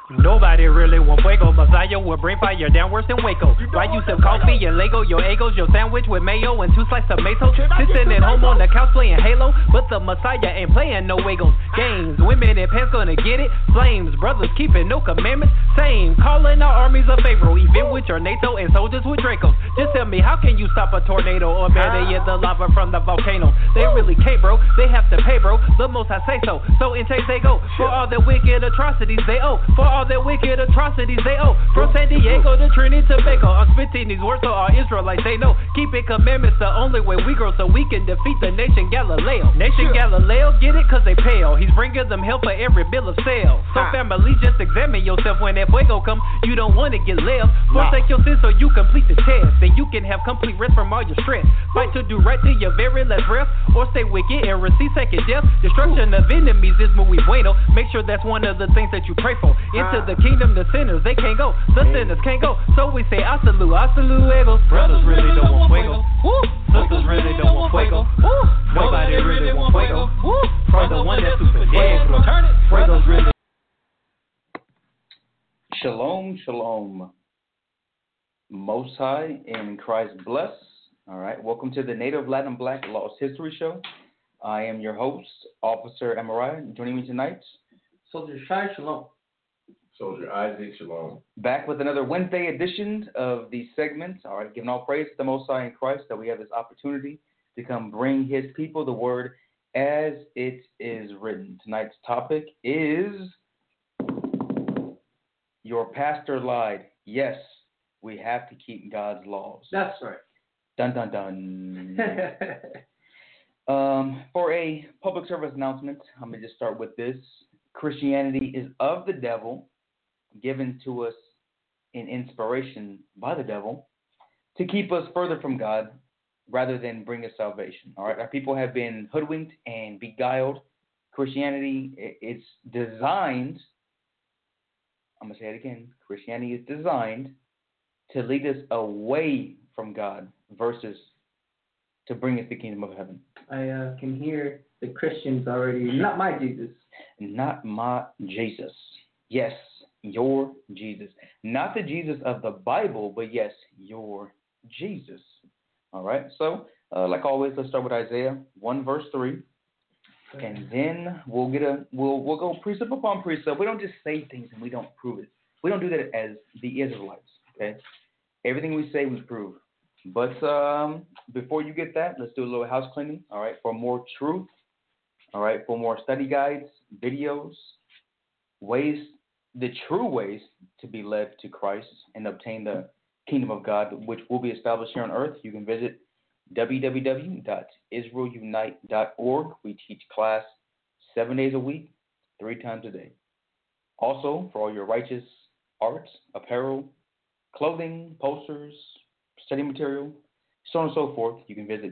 Nobody really want fuego. Messiah will bring fire down worse than Waco. Why you sip coffee and Lego? Your egos, your sandwich with mayo and 2 slices of tomato. Sitting at home on the couch playing Halo, but the Messiah ain't playing no Wagos. Games, women in pants gonna get it. Flames, brothers keeping no commandments. Same, calling our armies of Pharaoh. Even with your NATO and soldiers with Dracos. Just tell me, how can you stop a tornado? Or better yet, the lava from the volcano. They really can't, bro. They have to pay, bro. The most I say so. So in chase they go. For all their wicked atrocities they owe. For all their wicked atrocities they owe. From San Diego to Trinidad to Tobago. I'm spitting these words so all Israelites they know. Keeping commandments the only way we grow, so we can defeat the nation Galileo. Nation Galileo, get it? Cause they pale. He's bringing them help for every bill of sale. So family, just examine yourself when that fuego come. You don't want to get left. Forsake your sins so you complete the test. Then you can have complete rest from all your stress. Fight to do right to your very last breath. Or stay wicked and receive second death. Destruction of enemies is muy bueno. Make sure that's one of the things that you pray for. Into the kingdom, the sinners, they can't go. The sinners can't go. So we say, hasta luego. Brothers really don't want fuego. Sisters really don't want fuego. Nobody really want fuego. For the one that's super dead. Fuego's really. Shalom, shalom. Most High in Christ bless. All right, welcome to the Native Latin Black Lost History Show. I am your host, Officer Amariah. Joining me tonight, Soldier Shai, shalom. Soldier Isaac, shalom. Back with another Wednesday edition of the segment. All right, giving all praise to the Most High in Christ that we have this opportunity to come bring His people the word as it is written. Tonight's topic is Your Pastor Lied. Yes, we have to keep God's laws. That's right. Dun, dun, dun. For a public service announcement, I'm going to just start with this. Christianity is of the devil, given to us in inspiration by the devil, to keep us further from God rather than bring us salvation. All right, our people have been hoodwinked and beguiled. Christianity, it's designed, I'm going to say it again, Christianity is designed to lead us away from God versus to bring us the kingdom of heaven. I can hear the Christians already. Not my Jesus. Not my Jesus. Yes, your Jesus. Not the Jesus of the Bible, but yes, your Jesus. All right. So, like always, let's start with Isaiah 1 verse 3, and then we'll go precept upon precept. We don't just say things and we don't prove it. We don't do that as the Israelites. Okay. Everything we say, we prove. But before you get that, let's do a little house cleaning, all right, for more truth, all right, for more study guides, videos, the true ways to be led to Christ and obtain the kingdom of God, which will be established here on earth. You can visit www.israelunite.org. We teach class 7 days a week, 3 times a day. Also, for all your righteous arts, apparel, clothing, posters, study material, so on and so forth, you can visit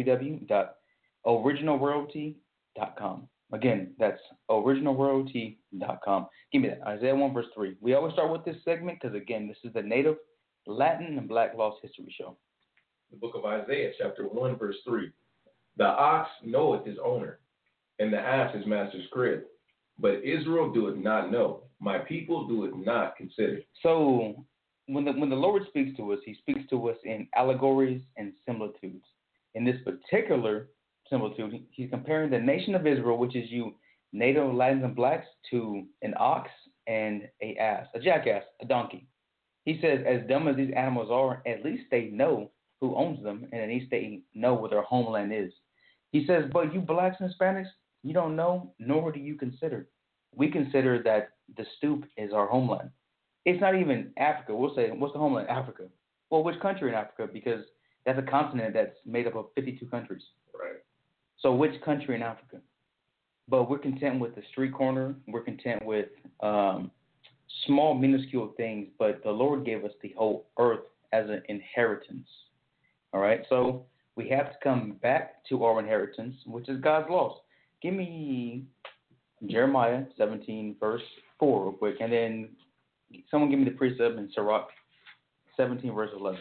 www.originalroyalty.com. Again, that's originalroyalty.com. Give me that. Isaiah 1 verse 3. We always start with this segment because, again, this is the Native, Latin, and Black Lost History Show. The book of Isaiah, chapter 1, verse 3. The ox knoweth his owner, and the ass his master's crib. But Israel doeth not know. My people doeth not consider. So, when the Lord speaks to us, He speaks to us in allegories and similitudes. In this particular similitude, He's comparing the nation of Israel, which is you Native, Latins, and Blacks, to an ox and a ass, a jackass, a donkey. He says, as dumb as these animals are, at least they know who owns them, and at least they know where their homeland is. He says, but you Blacks and Hispanics, you don't know, nor do you consider. We consider that the stoop is our homeland. It's not even Africa. We'll say, what's the homeland? Africa. Well, which country in Africa? Because that's a continent that's made up of 52 countries. Right. So which country in Africa? But we're content with the street corner. We're content with small, minuscule things. But the Lord gave us the whole earth as an inheritance. All right? So we have to come back to our inheritance, which is God's laws. Give me Jeremiah 17, verse 4 real quick. And then someone give me the precept in Sirach 17, verse 11.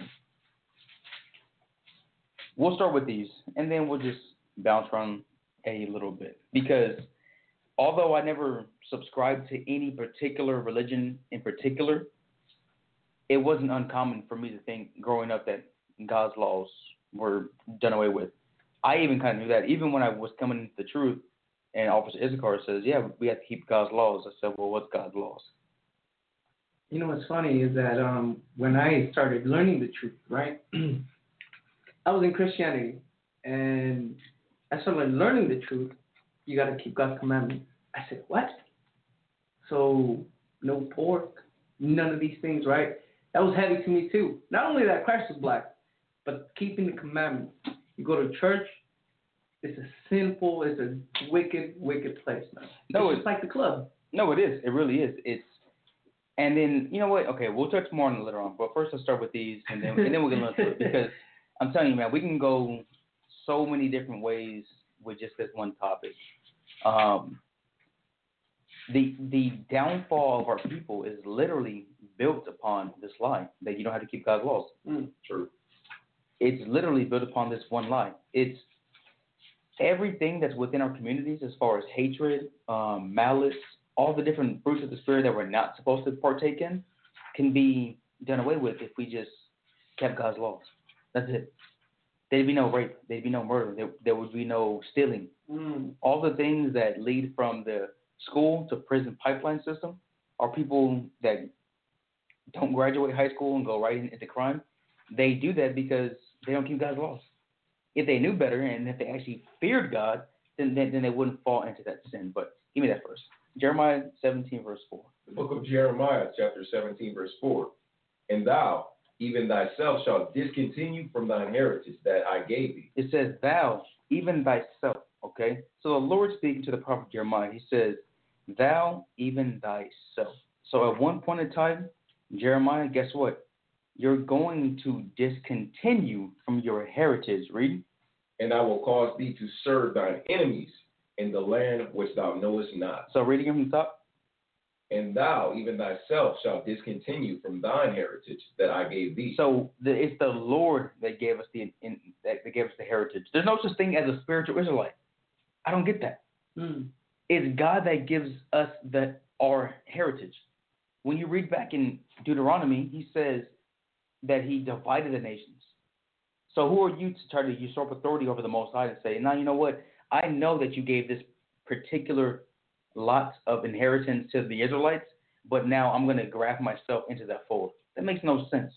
We'll start with these, and then we'll just bounce around a little bit. Because although I never subscribed to any particular religion in particular, it wasn't uncommon for me to think growing up that God's laws were done away with. I even kind of knew that. Even when I was coming into the truth, and Officer Issachar says, yeah, we have to keep God's laws. I said, well, what's God's laws? You know what's funny is that when I started learning the truth, right, I was in Christianity, and I started learning the truth. You got to keep God's commandments. I said, what? So no pork, none of these things, right? That was heavy to me too. Not only that Christ was black, but keeping the commandments. You go to church, it's a wicked, wicked place, man. No, it's just like the club. No, it is. It really is. And then, you know what? Okay, we'll touch more on it later on. But first, I'll start with these, and then we'll get into it. Because I'm telling you, man, we can go so many different ways with just this one topic. The downfall of our people is literally built upon this lie that you don't have to keep God's laws. True. It's literally built upon this one lie. It's everything that's within our communities as far as hatred, malice, all the different fruits of the Spirit that we're not supposed to partake in can be done away with if we just kept God's laws. That's it. There'd be no rape. There'd be no murder. There would be no stealing. All the things that lead from the school to prison pipeline system are people that don't graduate high school and go right into crime. They do that because they don't keep God's laws. If they knew better and if they actually feared God, then they wouldn't fall into that sin. But give me that verse. Jeremiah 17, verse 4. The book of Jeremiah, chapter 17, verse 4. And thou, even thyself, shalt discontinue from thine heritage that I gave thee. It says, thou, even thyself. Okay? So the Lord speaking to the prophet Jeremiah, he says, thou, even thyself. So at one point in time, Jeremiah, guess what? You're going to discontinue from your heritage. Read. And I will cause thee to serve thine enemies in the land which thou knowest not. So reading from the top. And thou, even thyself, shalt discontinue from thine heritage that I gave thee. So it's the Lord that gave us the heritage. There's no such thing as a spiritual Israelite. I don't get that. It's God that gives us our heritage. When you read back in Deuteronomy, he says that he divided the nations. So who are you to try to usurp authority over the Most High and say, now, you know what? I know that you gave this particular lot of inheritance to the Israelites, but now I'm going to graft myself into that fold. That makes no sense.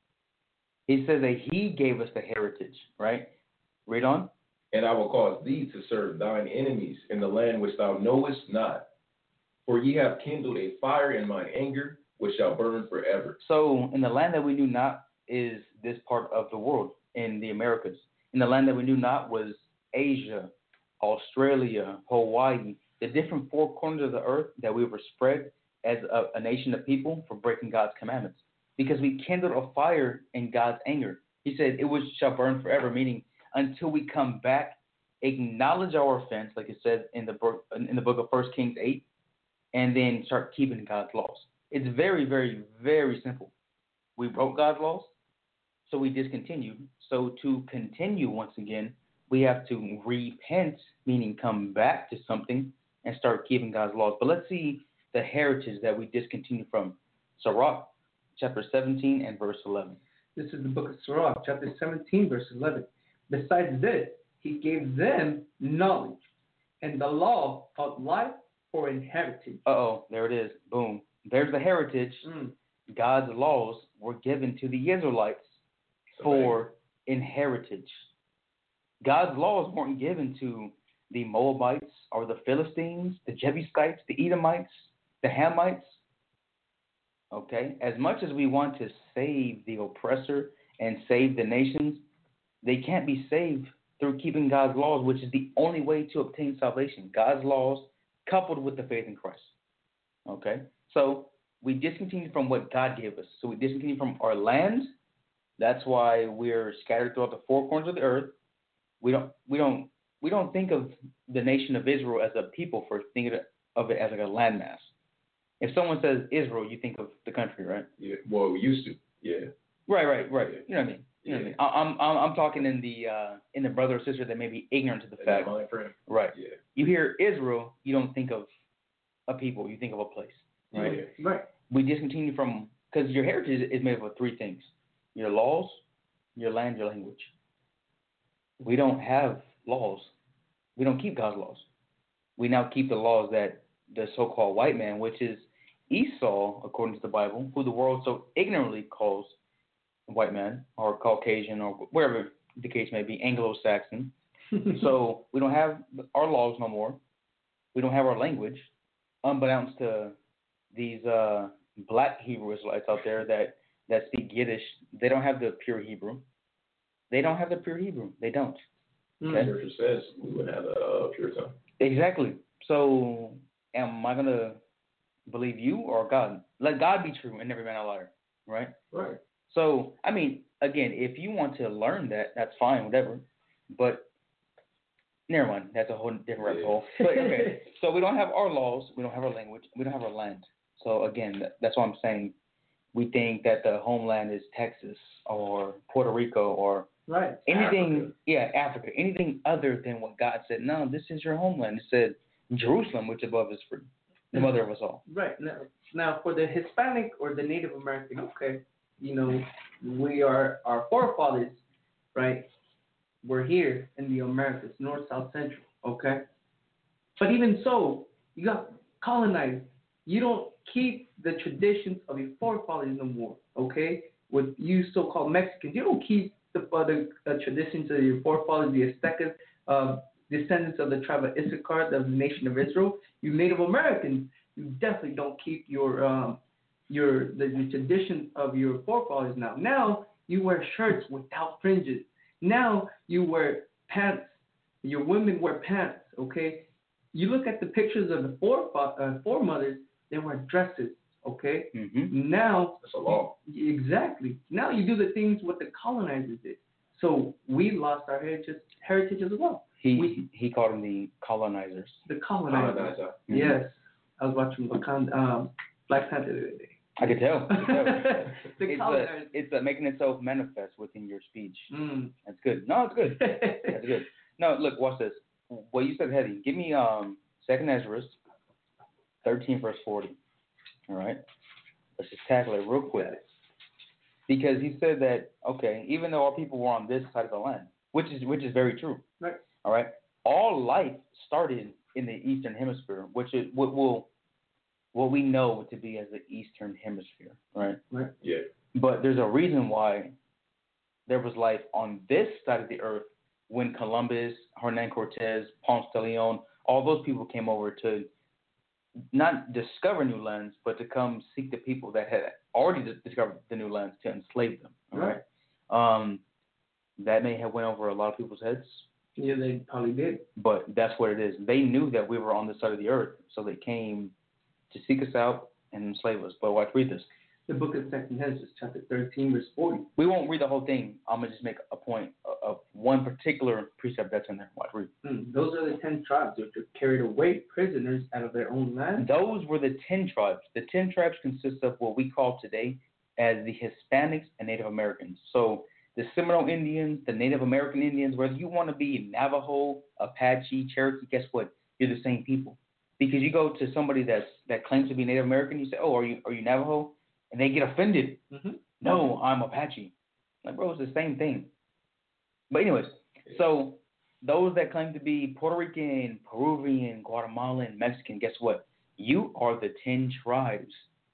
He says that he gave us the heritage, right? Read on. And I will cause thee to serve thine enemies in the land which thou knowest not. For ye have kindled a fire in mine anger, which shall burn forever. So in the land that we knew not is this part of the world, in the Americas. In the land that we knew not was Asia, Australia, Hawaii, the different four corners of the earth that we were spread as a nation of people for breaking God's commandments. Because we kindled a fire in God's anger. He said it shall burn forever, meaning until we come back, acknowledge our offense, like it says in the book of 1 Kings 8, and then start keeping God's laws. It's very, very, very simple. We broke God's laws, so we discontinued. So to continue once again, we have to repent, meaning come back to something and start keeping God's laws. But let's see the heritage that we discontinued from. Sirach, chapter 17 and verse 11. This is the book of Sirach, chapter 17, verse 11. Besides this, he gave them knowledge and the law of life for inheritance. There it is. Boom. There's the heritage. God's laws were given to the Israelites for inheritance. God's laws weren't given to the Moabites or the Philistines, the Jebusites, the Edomites, the Hamites. Okay? As much as we want to save the oppressor and save the nations, they can't be saved through keeping God's laws, which is the only way to obtain salvation. God's laws coupled with the faith in Christ. Okay? So we discontinued from what God gave us. So we discontinued from our land. That's why we're scattered throughout the four corners of the earth. We don't think of the nation of Israel as a people first. Think of it as like a landmass. If someone says Israel, you think of the country, right? Yeah. Well, we used to. Yeah. Right. You know what I mean? You know what I mean? I'm talking in the brother or sister that may be ignorant to the fact. My friend. Right. Yeah. You hear Israel, you don't think of a people, you think of a place. Right. Yeah. Right. We discontinue from, because your heritage is made up of three things: your laws, your land, your language. We don't have laws. We don't keep God's laws. We now keep the laws that the so-called white man, which is Esau, according to the Bible, who the world so ignorantly calls white man or Caucasian or wherever the case may be, Anglo-Saxon. So we don't have our laws no more. We don't have our language, unbeknownst to these black Hebrew Israelites out there that speak Yiddish. They don't have the pure Hebrew. They don't. Okay? Scripture says we would have a pure tongue. Exactly. So am I going to believe you or God? Let God be true and every man a liar, right? Right. So, I mean, again, if you want to learn that, that's fine, whatever. But never mind. That's a whole different rabbit hole. But, okay, so we don't have our laws. We don't have our language. We don't have our land. So, again, that's why I'm saying we think that the homeland is Texas or Puerto Rico or Right. anything, Africa, anything other than what God said. No, this is your homeland. It said Jerusalem, which above is free, the mother of us all. Right. Now, for the Hispanic or the Native American, okay, our forefathers, right, were here in the Americas, North, South, Central, okay? But even so, you got colonized. You don't keep the traditions of your forefathers no more, okay? With you so-called Mexicans, you don't keep the traditions of your forefathers, the Aztecas, descendants of the tribe of Issachar, of the nation of Israel. You Native Americans, you definitely don't keep the traditions of your forefathers now. Now you wear shirts without fringes. Now you wear pants. Your women wear pants. Okay. You look at the pictures of the foremothers; they wear dresses. Okay. Mm-hmm. Now that's a law. Exactly. Now you do the things what the colonizers did. So we lost our heritage as well. He called them the colonizers. The colonizers. Mm-hmm. Yes. I was watching Black Panther the other day. I could tell. The colonizers. It's making itself manifest within your speech. Mm. That's good. No, it's good. That's good. No, look, watch this. Well, you said heavy. Give me 2nd Ezra 13 verse 40. All right? Let's just tackle it real quick. Because he said that, okay, even though our people were on this side of the land, which is very true. Right. All right? All life started in the Eastern Hemisphere, which is what we know to be as the Eastern Hemisphere, right? Right. Yeah. But there's a reason why there was life on this side of the earth when Columbus, Hernan Cortez, Ponce de Leon, all those people came over to not discover new lands, but to come seek the people that had already discovered the new lands to enslave them. All right. That may have went over a lot of people's heads. Yeah, they probably did. But that's what it is. They knew that we were on this side of the earth, so they came to seek us out and enslave us. But watch, read this. The book of 2nd Ezra, chapter 13, verse 40. We won't read the whole thing. I'm going to just make a point of one particular precept that's in there. Watch, read. Those are the 10 tribes which were carried away prisoners out of their own land. Those were the 10 tribes. The 10 tribes consist of what we call today as the Hispanics and Native Americans. So the Seminole Indians, the Native American Indians, whether you want to be Navajo, Apache, Cherokee, guess what? You're the same people. Because you go to somebody that claims to be Native American, you say, oh, are you Navajo? And they get offended. Mm-hmm. No, I'm Apache. Like, bro, it's the same thing. But anyways, so those that claim to be Puerto Rican, Peruvian, Guatemalan, Mexican, guess what? You are the 10 tribes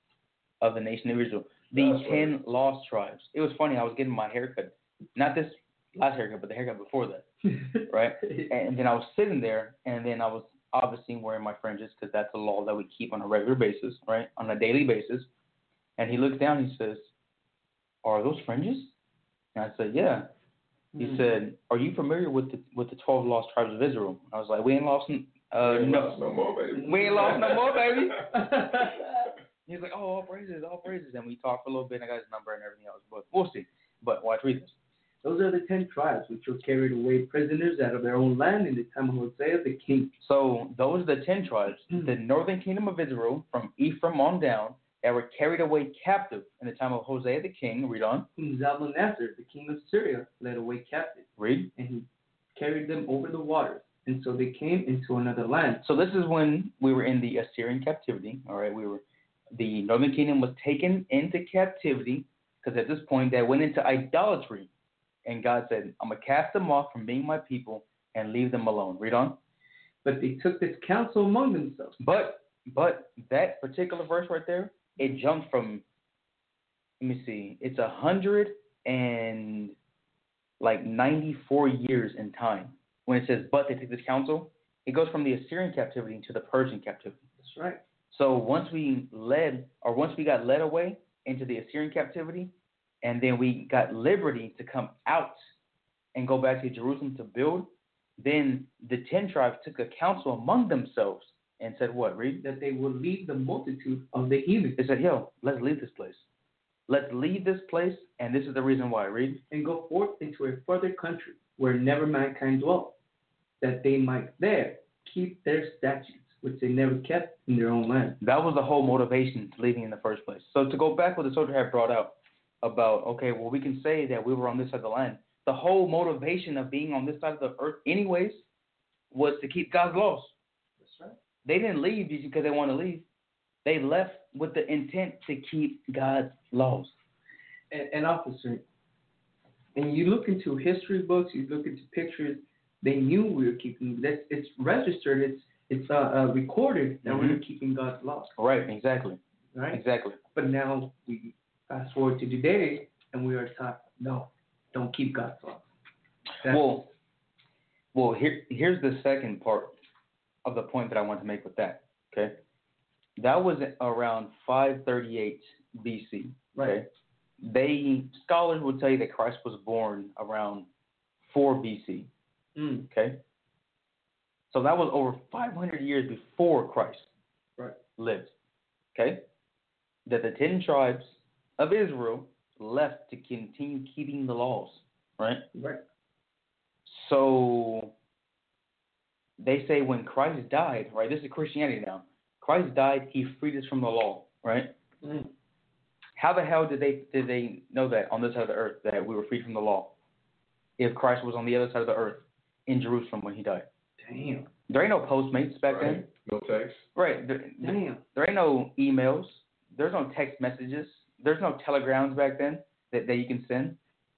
of the nation of Israel. The 10 lost tribes. It was funny. I was getting my haircut. Not this last haircut, but the haircut before that. Right? And then I was sitting there, and then I was obviously wearing my fringes because that's a law that we keep on a regular basis, right? On a daily basis. And he looks down and he says, are those fringes? And I said, yeah. He said, are you familiar with the 12 lost tribes of Israel? I was like, we ain't lost no more, baby. We ain't lost no more, baby. He's like, oh, all praises. And we talked for a little bit, and I got his number and everything else. But we'll see. But watch, read this. Those are the 10 tribes which were carried away prisoners out of their own land in the time of Hosea the king. So those are the 10 tribes. The northern kingdom of Israel, from Ephraim on down, that were carried away captive in the time of Hosea the king. Read on. Whom Zalmanasar, the king of Syria, led away captive. Read. And he carried them over the waters. And so they came into another land. So this is when we were in the Assyrian captivity. All right, the northern kingdom was taken into captivity because at this point they went into idolatry, and God said, "I'm gonna cast them off from being my people and leave them alone." Read on. But they took this counsel among themselves. But that particular verse right there, it jumps from. Let me see. It's 194 years in time. When it says, but they took this counsel, it goes from the Assyrian captivity to the Persian captivity. That's right. So once we got led away into the Assyrian captivity, and then we got liberty to come out and go back to Jerusalem to build, then the 10 tribes took a counsel among themselves and said what? Read. That they will leave the multitude of the heathen. They said, yo, let's leave this place. Let's leave this place, and this is the reason why. Read. And go forth into a further country where never mankind dwelt, that they might there keep their statutes, which they never kept in their own land. That was the whole motivation to leaving in the first place. So to go back what the soldier had brought out about, okay, well, we can say that we were on this side of the land. The whole motivation of being on this side of the earth anyways was to keep God's laws. That's right. They didn't leave because they want to leave. They left with the intent to keep God's laws. And officer, and you look into history books, you look into pictures, they knew we were keeping. It's registered. It's recorded that we were keeping God's laws. Right. Exactly. Right. Exactly. But now we fast forward to today, and we are taught, no, don't keep God's laws. Well, here's the second part of the point that I want to make with that. Okay, that was around 538 BC. Okay, scholars will tell you that Christ was born around 4 BC. Okay, so that was over 500 years before Christ lived. Okay, that the 10 tribes of Israel left to continue keeping the laws. Right. So they say when Christ died, right? This is Christianity now. Christ died, he freed us from the law, right? How the hell did they know that on this side of the earth that we were freed from the law? If Christ was on the other side of the earth in Jerusalem when he died. Damn. There ain't no Postmates back then. No text. Right. Damn. There ain't no emails. There's no text messages. There's no telegrams back then that you can send.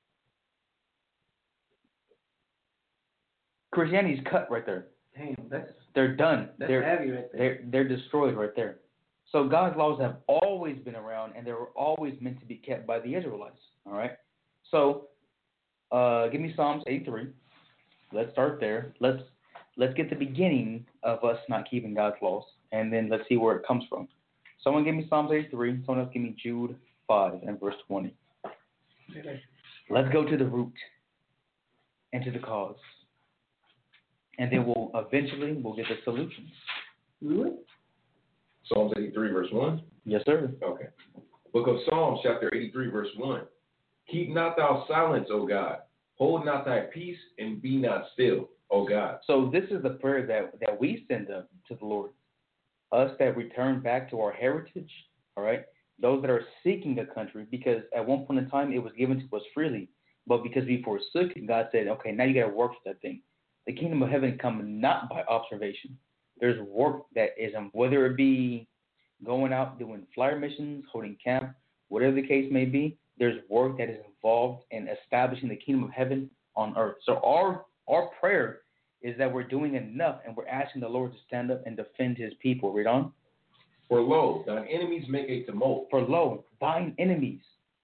Christianity's cut right there. Damn, they're done. That's they're heavy right there. They're destroyed right there. So God's laws have always been around, and they were always meant to be kept by the Israelites. All right. So, give me Psalms 83. Let's start there. Let's get the beginning of us not keeping God's laws, and then let's see where it comes from. Someone give me Psalms 83. Someone else give me Jude 5 and verse 20. Let's go to the root and to the cause. And then we'll get the solutions. Really? Psalms 83, verse 1? Yes, sir. Okay. Book of Psalms, chapter 83, verse 1. Keep not thou silence, O God. Hold not thy peace and be not still, O God. So this is the prayer that we send up to the Lord. Us that return back to our heritage, all right? Those that are seeking a country, because at one point in time it was given to us freely. But because we forsook it, God said, okay, now you got to work for that thing. The kingdom of heaven comes not by observation. There's work that is, whether it be going out doing flyer missions, holding camp, whatever the case may be, there's work that is involved in establishing the kingdom of heaven on earth. So our prayer is that we're doing enough, and we're asking the Lord to stand up and defend his people. Read on. For lo, thine enemies make a tumult. For lo, thine enemies.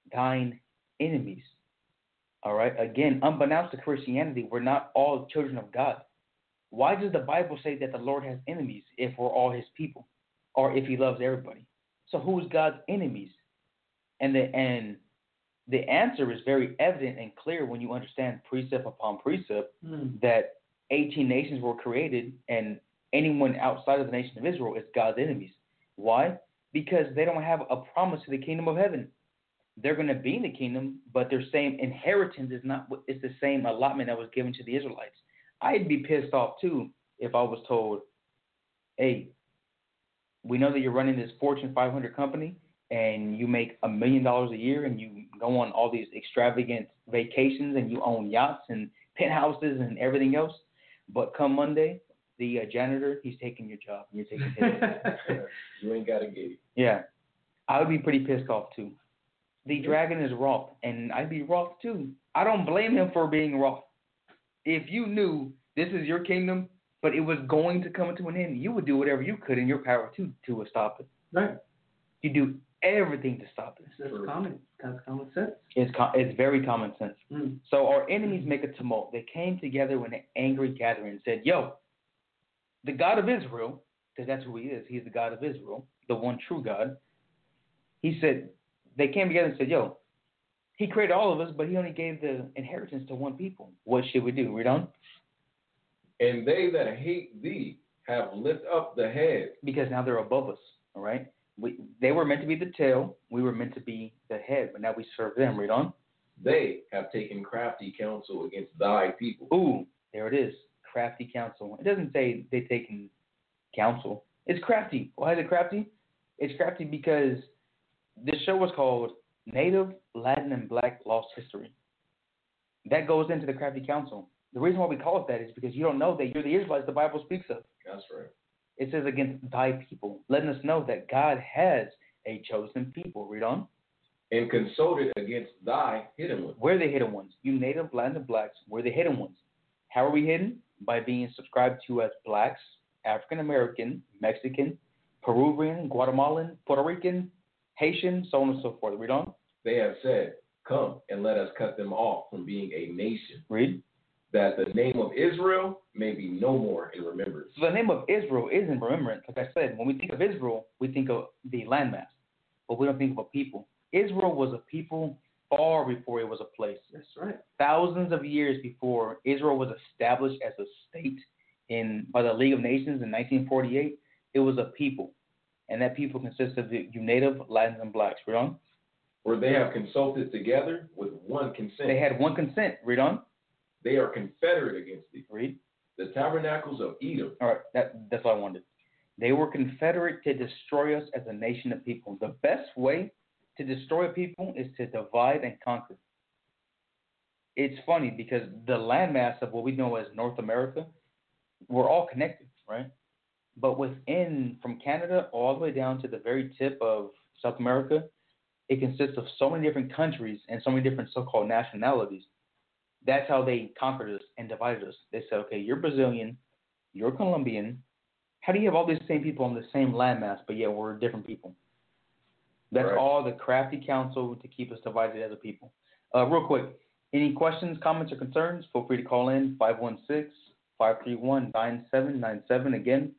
All right. Again, unbeknownst to Christianity, we're not all children of God. Why does the Bible say that the Lord has enemies if we're all his people, or if he loves everybody? So who is God's enemies? And the answer is very evident and clear when you understand precept upon precept that 18 nations were created, and anyone outside of the nation of Israel is God's enemies. Why? Because they don't have a promise to the kingdom of heaven. They're going to be in the kingdom, but their same inheritance is not. It's the same allotment that was given to the Israelites. I'd be pissed off too if I was told, "Hey, we know that you're running this Fortune 500 company, and you make $1 million a year and you go on all these extravagant vacations and you own yachts and penthouses and everything else, but come Monday, the janitor, he's taking your job and you're taking his. You ain't got to get it. Yeah. I would be pretty pissed off too. The dragon is wroth, and I'd be wroth too. I don't blame him for being wroth. If you knew this is your kingdom, but it was going to come to an end, you would do whatever you could in your power to stop it. Right. You do everything to stop it. That's common. That's common sense. It's very common sense. Mm. So our enemies make a tumult. They came together in an angry gathering and said, yo, the God of Israel, because that's who he is, he's the God of Israel, the one true God. He said, they came together and said, yo, he created all of us, but he only gave the inheritance to one people. What should we do? Read on. And they that hate thee have lift up the head. Because now they're above us, all right? They were meant to be the tail. We were meant to be the head, but now we serve them. Read on. They have taken crafty counsel against thy people. Ooh, there it is. Crafty counsel. It doesn't say they've taken counsel. It's crafty. Why is it crafty? It's crafty because this show was called Native, Latin, and Black Lost History. That goes into the crafty counsel. The reason why we call it that is because you don't know that you're the Israelites the Bible speaks of. That's right. It says against thy people, letting us know that God has a chosen people. Read on. And consulted against thy hidden ones. We're the hidden ones. You Native, Latin, and Blacks, we're the hidden ones. How are we hidden? By being subscribed to as Blacks, African American, Mexican, Peruvian, Guatemalan, Puerto Rican, Haitian, so on and so forth. Read on. They have said, come and let us cut them off from being a nation. Read. That the name of Israel may be no more in remembrance. So the name of Israel is in remembrance. Like I said, when we think of Israel, we think of the landmass, but we don't think of a people. Israel was a people far before it was a place. That's right. Thousands of years before Israel was established as a state by the League of Nations in 1948, it was a people. And that people consists of you Native, Latins, and Blacks. Read on. Where they have consulted together with one consent. They had one consent. Read on. They are confederate against thee. Read. The tabernacles of Edom. All right, that's what I wanted. They were confederate to destroy us as a nation of people. The best way to destroy a people is to divide and conquer. It's funny because the landmass of what we know as North America, we're all connected, right? But within, from Canada all the way down to the very tip of South America, it consists of so many different countries and so many different so-called nationalities. That's how they conquered us and divided us. They said, okay, you're Brazilian, you're Colombian. How do you have all these same people on the same landmass, but yet we're different people? That's right. All the crafty counsel to keep us divided as a people. Real quick, any questions, comments, or concerns? Feel free to call in 516-531-9797. Again,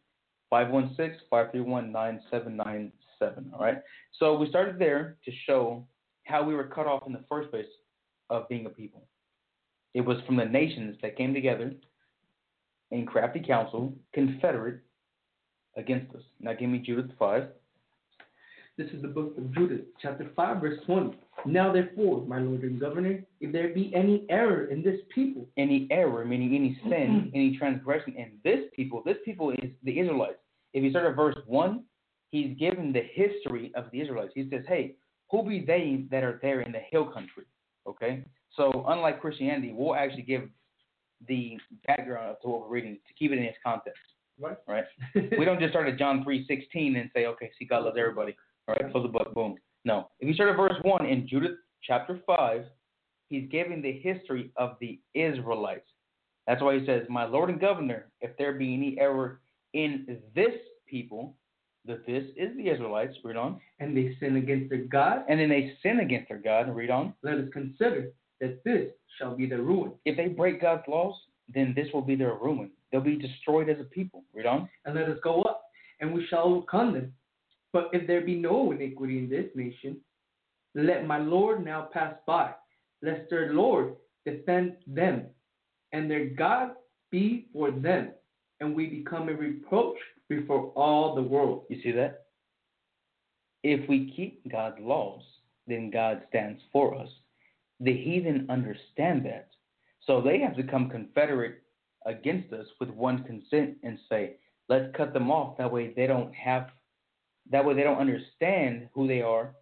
516-531-9797. All right. So we started there to show how we were cut off in the first place of being a people. It was from the nations that came together in crafty counsel, confederate against us. Now give me Judith 5. This is the book of Judith, chapter 5, verse 20. Now therefore, my Lord and Governor, if there be any error in this people. Any error, meaning any sin, any transgression in this people is the Israelites. If you start at verse 1, he's given the history of the Israelites. He says, hey, who be they that are there in the hill country? Okay? So unlike Christianity, we'll actually give the background to what we're reading to keep it in its context. Right? We don't just start at John 3:16 and say, okay, see, God loves everybody. All right, close the book, boom. No. If you start at verse 1 in Judith chapter 5, he's giving the history of the Israelites. That's why he says, my Lord and Governor, if there be any error in this people, that this is the Israelites, read on. And they sin against their God. And then they sin against their God, read on. Let us consider that this shall be their ruin. If they break God's laws, then this will be their ruin. They'll be destroyed as a people, read on. And let us go up, and we shall overcome them. But if there be no iniquity in this nation, let my Lord now pass by, lest their Lord defend them, and their God be for them, and we become a reproach before all the world. You see that? If we keep God's laws, then God stands for us. The heathen understand that. So they have to come confederate against us with one consent and say, let's cut them off. That way they don't understand who they are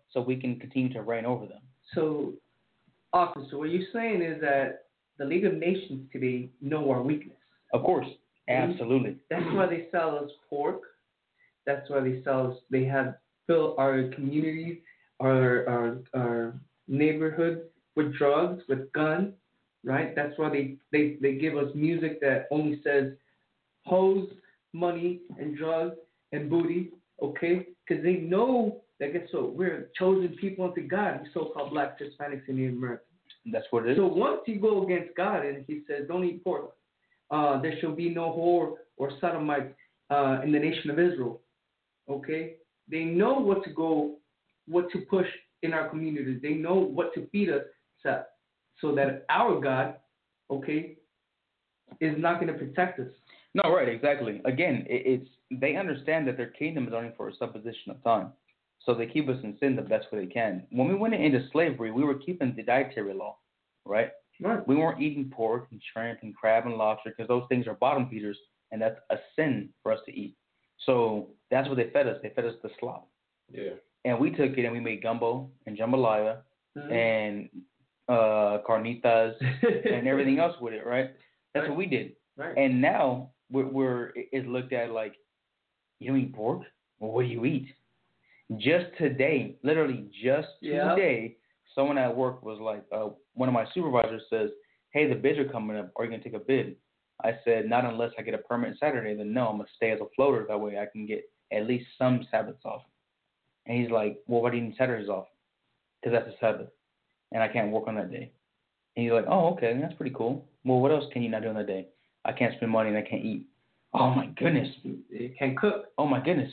so we can continue to reign over them. So, awesome. So what you're saying is that the League of Nations today know our weakness. Of course, absolutely. That's why they sell us pork. That's why they have filled our communities, our neighborhood with drugs, with guns, right? That's why they give us music that only says hoes, money, and drugs, and booty, okay? Because they know that guess what? We're chosen people unto God, we so-called Blacks, Hispanics, and Native Americans. That's what it is. So once you go against God and he says, don't eat pork, there shall be no whore or sodomite in the nation of Israel, okay? They know what to push in our communities. They know what to feed us so that our God, okay, is not going to protect us. No, right, exactly. Again, they understand that their kingdom is only for a supposition of time. So they keep us in sin the best way they can. When we went into slavery, we were keeping the dietary law, right? Right. We weren't eating pork and shrimp and crab and lobster because those things are bottom feeders, and that's a sin for us to eat. So that's what they fed us. They fed us the slop. Yeah. And we took it and we made gumbo and jambalaya and carnitas and everything else with it, right? That's what we did. Right. And now it's looked at like, you don't eat pork? Well, what do you eat? Just today, literally just today, someone at work was like, one of my supervisors says, hey, the bids are coming up. Are you going to take a bid? I said, not unless I get a permit Saturday. Then no, I'm going to stay as a floater. That way I can get at least some Sabbaths off. And he's like, well, why do you need Saturdays off? Because that's a Sabbath, and I can't work on that day. And he's like, oh, okay, that's pretty cool. Well, what else can you not do on that day? I can't spend money and I can't eat. Oh, my goodness. You can't cook. Oh, my goodness.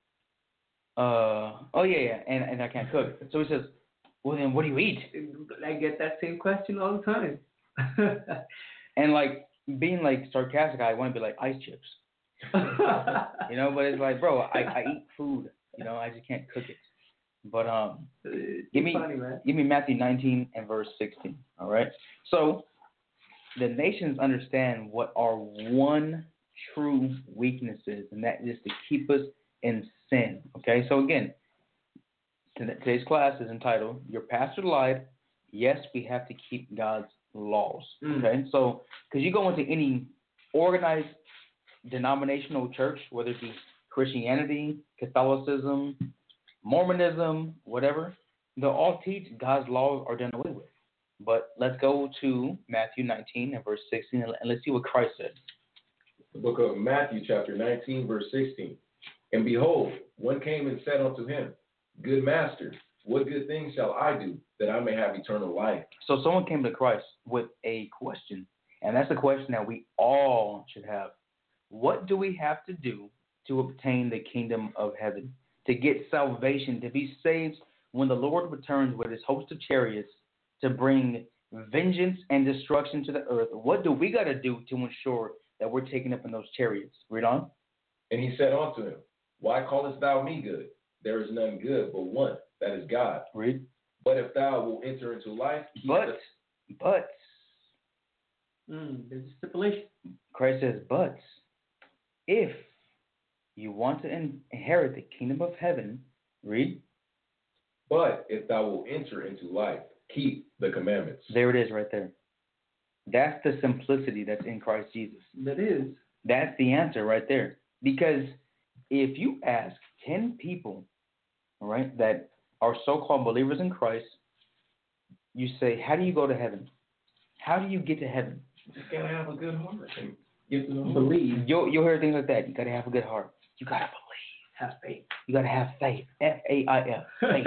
And I can't cook. So he says, well, then what do you eat? I get that same question all the time. And, like, being, like, sarcastic, I want to be like ice chips. You know, but it's like, bro, I eat food. You know, I just can't cook it. But give me Matthew 19 and verse 16, all right? So the nations understand what our one true weakness is, and that is to keep us in sin, okay? So again, today's class is entitled, Your Pastor Lied. Yes, we have to keep God's laws, okay? So, because you go into any organized denominational church, whether it be Christianity, Catholicism, Mormonism, whatever, they'll all teach God's laws are done away with. But let's go to Matthew 19 and verse 16, and let's see what Christ said. The book of Matthew, chapter 19, verse 16. And behold, one came and said unto him, Good master, what good thing shall I do that I may have eternal life? So someone came to Christ with a question, and that's a question that we all should have. What do we have to do to obtain the kingdom of heaven, to get salvation, to be saved when the Lord returns with his host of chariots to bring vengeance and destruction to the earth? What do we got to do to ensure that we're taken up in those chariots? Read on. And he said unto him, Why callest thou me good? There is none good but one, that is God. Read. But if thou wilt enter into life, but there's a stipulation. Christ says, but if you want to inherit the kingdom of heaven, read. But if thou wilt enter into life, keep the commandments. There it is right there. That's the simplicity that's in Christ Jesus. That is. That's the answer right there. Because if you ask 10 people, all right, that are so-called believers in Christ, you say, how do you go to heaven? How do you get to heaven? You just got to have a good heart and get to believe. You'll hear things like that. You got to have a good heart. You got to believe. Have faith. You got to have faith. F-A-I-F. Faith.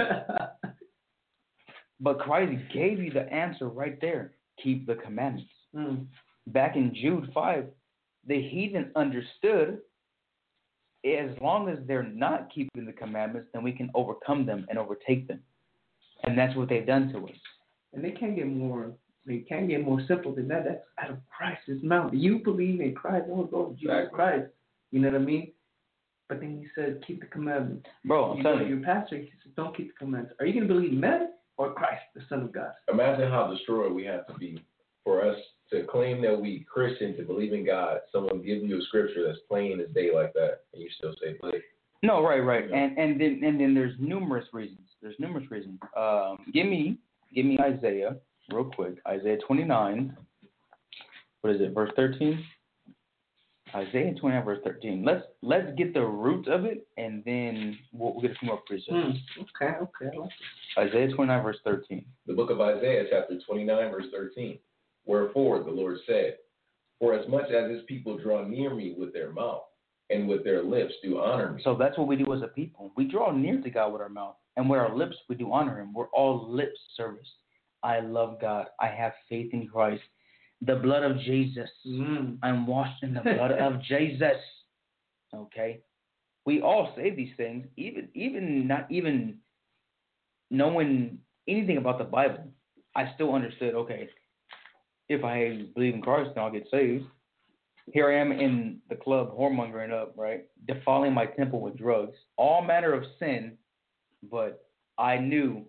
But Christ gave you the answer right there. Keep the commandments. Back in Jude 5, the heathen understood as long as they're not keeping the commandments, then we can overcome them and overtake them. And that's what they've done to us. And they can't get more simple than that. That's out of Christ's mouth. You believe in Christ, don't go to Jesus Christ. You know what I mean? But then he said, keep the commandments. Bro, I'm telling you. Your pastor, he says, don't keep the commandments. Are you going to believe men or Christ, the Son of God? Imagine how destroyed we have to be for us to claim that we Christian, to believe in God. Someone gives you a scripture that's plain as day like that, and you still say believe. No, right. You know? And then there's numerous reasons. There's numerous reasons. Give me Isaiah real quick. Isaiah 29. What is it? Verse 13. Isaiah 29, verse 13. Let's get the roots of it, and then we'll get a few more precepts. Okay. Isaiah 29, verse 13. The book of Isaiah, chapter 29, verse 13. Wherefore the Lord said, for as much as his people draw near me with their mouth, and with their lips do honor me. So that's what we do as a people. We draw near to God with our mouth, and with our lips we do honor him. We're all lip service. I love God. I have faith in Christ. The blood of Jesus. I'm washed in the blood of Jesus. Okay? We all say these things, even not even knowing anything about the Bible. I still understood, okay, if I believe in Christ, then I'll get saved. Here I am in the club, whoremongering up, right? Defiling my temple with drugs. All manner of sin, but I knew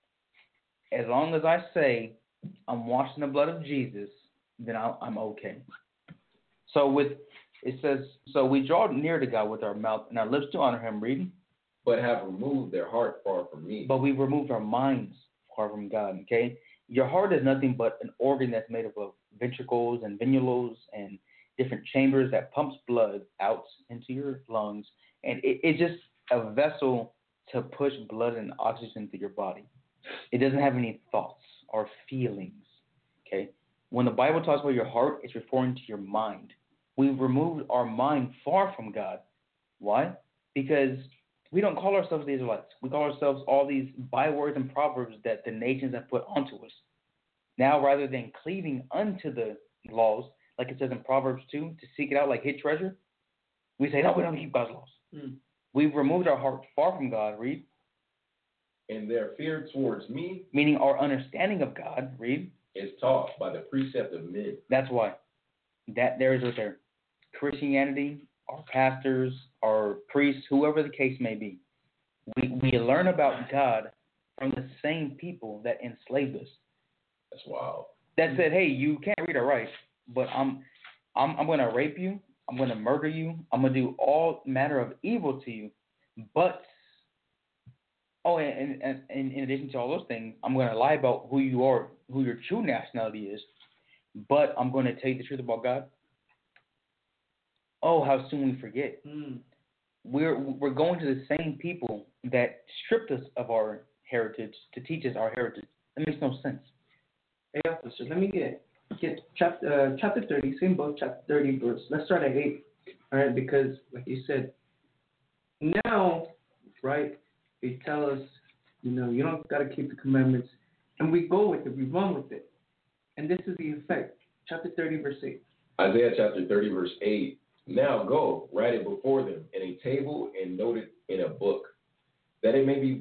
as long as I say I'm washed in the blood of Jesus, then I'm okay. So it says, so we draw near to God with our mouth and our lips to honor him, reading. But have removed their heart far from me. But we removed our minds far from God, okay? Your heart is nothing but an organ that's made up of ventricles and venules and different chambers that pumps blood out into your lungs. And it's just a vessel to push blood and oxygen through your body. It doesn't have any thoughts or feelings, okay? When the Bible talks about your heart, it's referring to your mind. We've removed our mind far from God. Why? Because we don't call ourselves the Israelites. We call ourselves all these bywords and proverbs that the nations have put onto us. Now, rather than cleaving unto the laws, like it says in Proverbs 2, to seek it out like hid treasure, we say, no, we don't keep God's laws. We've removed our heart far from God, read. And their fear towards me, meaning our understanding of God, read, is taught by the precept of men. That's why. That there is right there. Christianity, our pastors, our priests, whoever the case may be, we learn about God from the same people that enslaved us. That's wild. That said, hey, you can't read or write, but I'm going to rape you. I'm going to murder you. I'm going to do all manner of evil to you. But, and in addition to all those things, I'm going to lie about who you are, who your true nationality is. But I'm going to tell you the truth about God. Oh, how soon we forget. We're going to the same people that stripped us of our heritage to teach us our heritage. That makes no sense. Hey, officer, let me get chapter 30, same book, chapter 30, verse. Let's start at 8, all right? Because, like you said, now, right, they tell us, you don't got to keep the commandments. And we go with it, we run with it. And this is the effect. Chapter 30, verse 8. Isaiah chapter 30, verse 8. Now go, write it before them in a table and note it in a book, that it may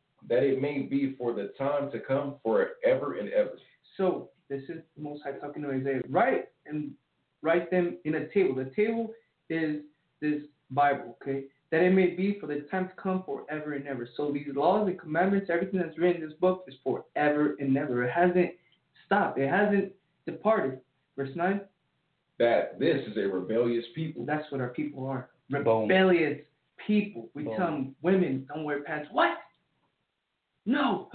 be for the time to come forever and ever. So this is the Most High talking to Isaiah. Write them in a table. The table is this Bible, okay? That it may be for the time to come forever and ever. So these laws and commandments, everything that's written in this book is forever and ever. It hasn't stopped. It hasn't departed. Verse 9. That this is a rebellious people. That's what our people are. Rebellious people. We tell them, women, don't wear pants. What? No.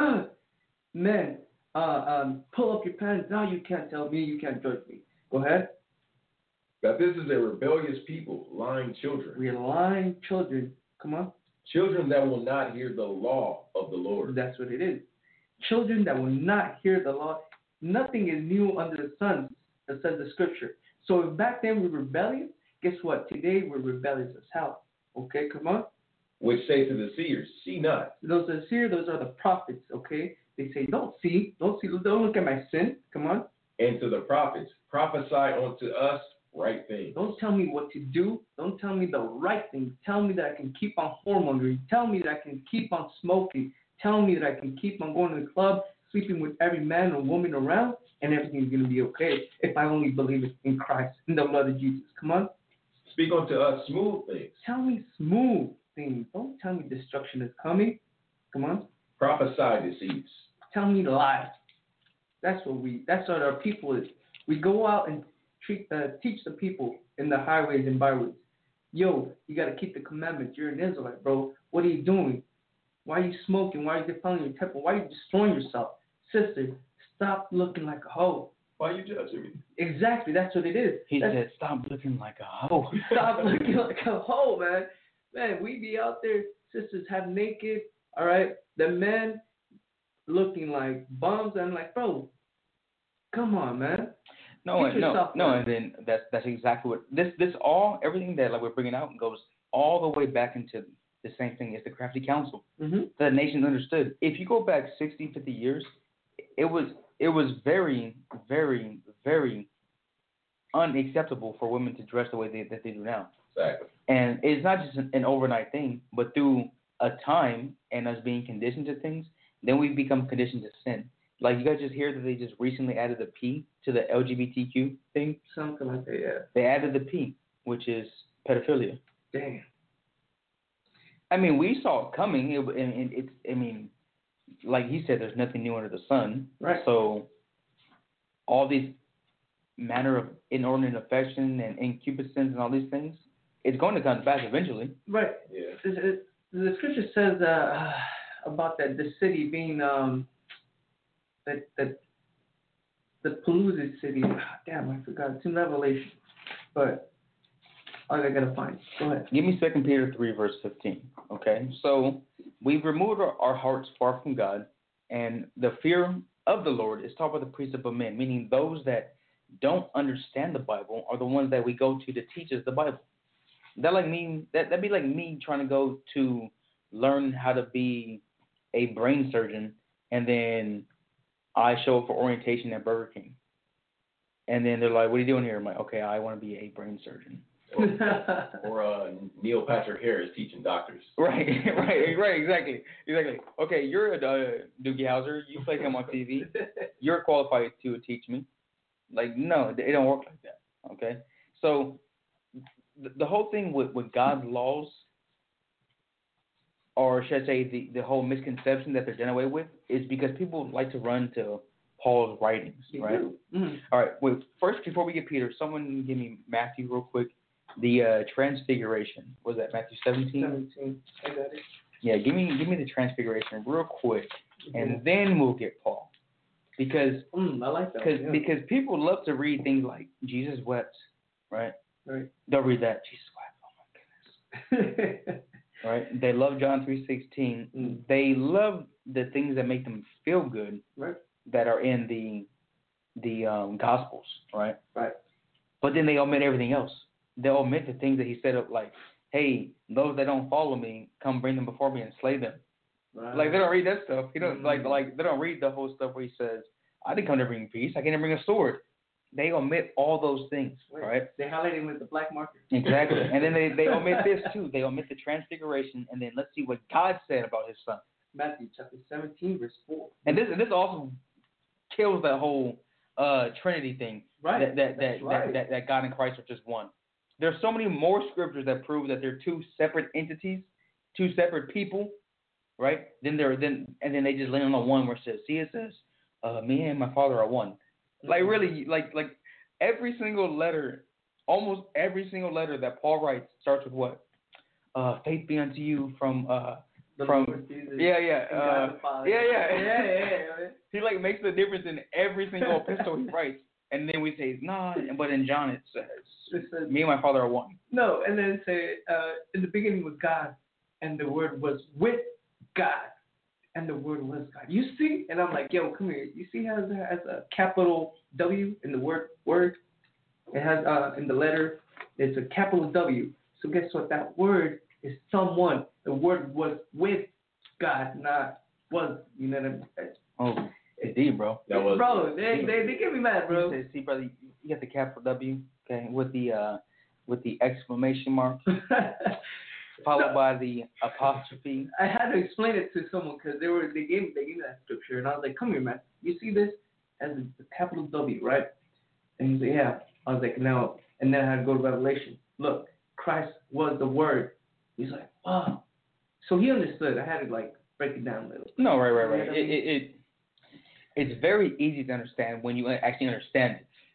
Men, pull up your pants. Now you can't tell me. You can't judge me. Go ahead. That this is a rebellious people, lying children. We're lying children. Come on. Children that will not hear the law of the Lord. That's what it is. Children that will not hear the law. Nothing is new under the sun, that says the scripture. So if back then we were rebellious, guess what? Today we're rebellious as hell. Okay, come on. Which say to the seers, see not. Those are the seers, those are the prophets, okay? They say, don't look at my sin. Come on. And to the prophets, prophesy unto us right things. Don't tell me what to do. Don't tell me the right things. Tell me that I can keep on whoremongering. Tell me that I can keep on smoking. Tell me that I can keep on going to the club, sleeping with every man or woman around, and everything's going to be okay if I only believe in Christ, in the blood of Jesus. Come on. Speak unto us smooth things. Tell me smooth things. Don't tell me destruction is coming. Come on. Prophesy deceits. Tell me lies. That's what our people is. We go out and teach the people in the highways and byways. Yo, you got to keep the commandments. You're an Israelite, bro. What are you doing? Why are you smoking? Why are you defiling your temple? Why are you destroying yourself? Sister, stop looking like a hoe. Why are you judging me? Exactly, that's what it is. He said, stop looking like a hoe. Stop looking like a hoe, man. Man, we be out there, sisters half naked, all right? The men looking like bums. I'm like, bro, come on, man. No, and then that's exactly what this all everything that like we're bringing out goes all the way back into the same thing as the crafty council. Mm-hmm. The nation understood. If you go back 60, 50 years, it was very, very, very unacceptable for women to dress the way that they do now. Exactly. And it's not just an overnight thing, but through a time and us being conditioned to things, then we become conditioned to sin. Like, you guys just hear that they just recently added the P to the LGBTQ thing? Something like that, yeah. They added the P, which is pedophilia. Damn. I mean, we saw it coming. Like he said, there's nothing new under the sun. Right. So all these manner of inordinate affection and concupiscence and all these things, it's going to come to pass eventually. Right. Yeah. The scripture says about the city being the polluted city. Damn, I forgot. It's in Revelation. But I gotta find it. Go ahead. Give me 2 Peter 3, verse 15. Okay? So we've removed our hearts far from God, and the fear of the Lord is taught by the precept of men, meaning those that don't understand the Bible are the ones that we go to teach us the Bible. That'd be like me trying to go to learn how to be a brain surgeon, and then I show up for orientation at Burger King. And then they're like, what are you doing here? I'm like, okay, I want to be a brain surgeon. Or Neil Patrick Harris teaching doctors. Right, exactly. Okay, you're a Doogie Howser. You play him on TV. You're qualified to teach me. Like, no, it don't work like that. Okay, so the whole thing with God's laws, or should I say the whole misconception that they're done away with, is because people like to run to Paul's writings, right? Mm-hmm. All right, wait, first, before we get Peter, someone give me Matthew real quick. The transfiguration. Was that Matthew 17? 17. I got it. Yeah, give me the transfiguration real quick, and then we'll get Paul. Because I like that. Because people love to read things like Jesus wept, right? Right. They'll read that, Jesus wept. Oh my goodness. Right? They love John 3:16. Mm. They love the things that make them feel good. Right. That are in the Gospels, right? Right. But then they omit everything else. They omit the things that he said, like, hey, those that don't follow me, come bring them before me and slay them. Right. Like, they don't read that stuff. He don't like they don't read the whole stuff where he says, I didn't come to bring peace. I came to bring a sword. They omit all those things, right? They highlight it with the black marker. Exactly. And then they omit this too. They omit the transfiguration, and then let's see what God said about his son. Matthew chapter 17, verse 4. And this also kills that whole Trinity thing. Right. That God and Christ are just one. There's so many more scriptures that prove that they're two separate entities, two separate people, right? Then they just land on the one where it says, see, it says, me and my Father are one. Mm-hmm. Like, really, like every single letter, almost every single letter that Paul writes starts with what? Faith be unto you from Lord Jesus. Yeah. Yeah. He like makes the difference in every single epistle he writes. And then we say, nah, but in John it says, me and my Father are one. No, and then say, in the beginning was God, and the Word was with God, and the Word was God. You see? And I'm like, yo, come here. You see how it has a capital W in the word? It has, in the letter, it's a capital W. So guess what? That word is someone. The Word was with God, not was. You know what I mean? Oh. Indeed, bro. Bro, they get me mad, bro. See, brother, you got the capital W, okay, with the exclamation mark, followed by the apostrophe. I had to explain it to someone because they gave me that scripture, and I was like, "Come here, man. You see this as the capital W, right?" And he said, "Yeah." I was like, "No." And then I had to go to Revelation. Look, Christ was the Word. He's like, "Wow." So he understood. I had to like break it down a little. No, right. It's very easy to understand when you actually understand it.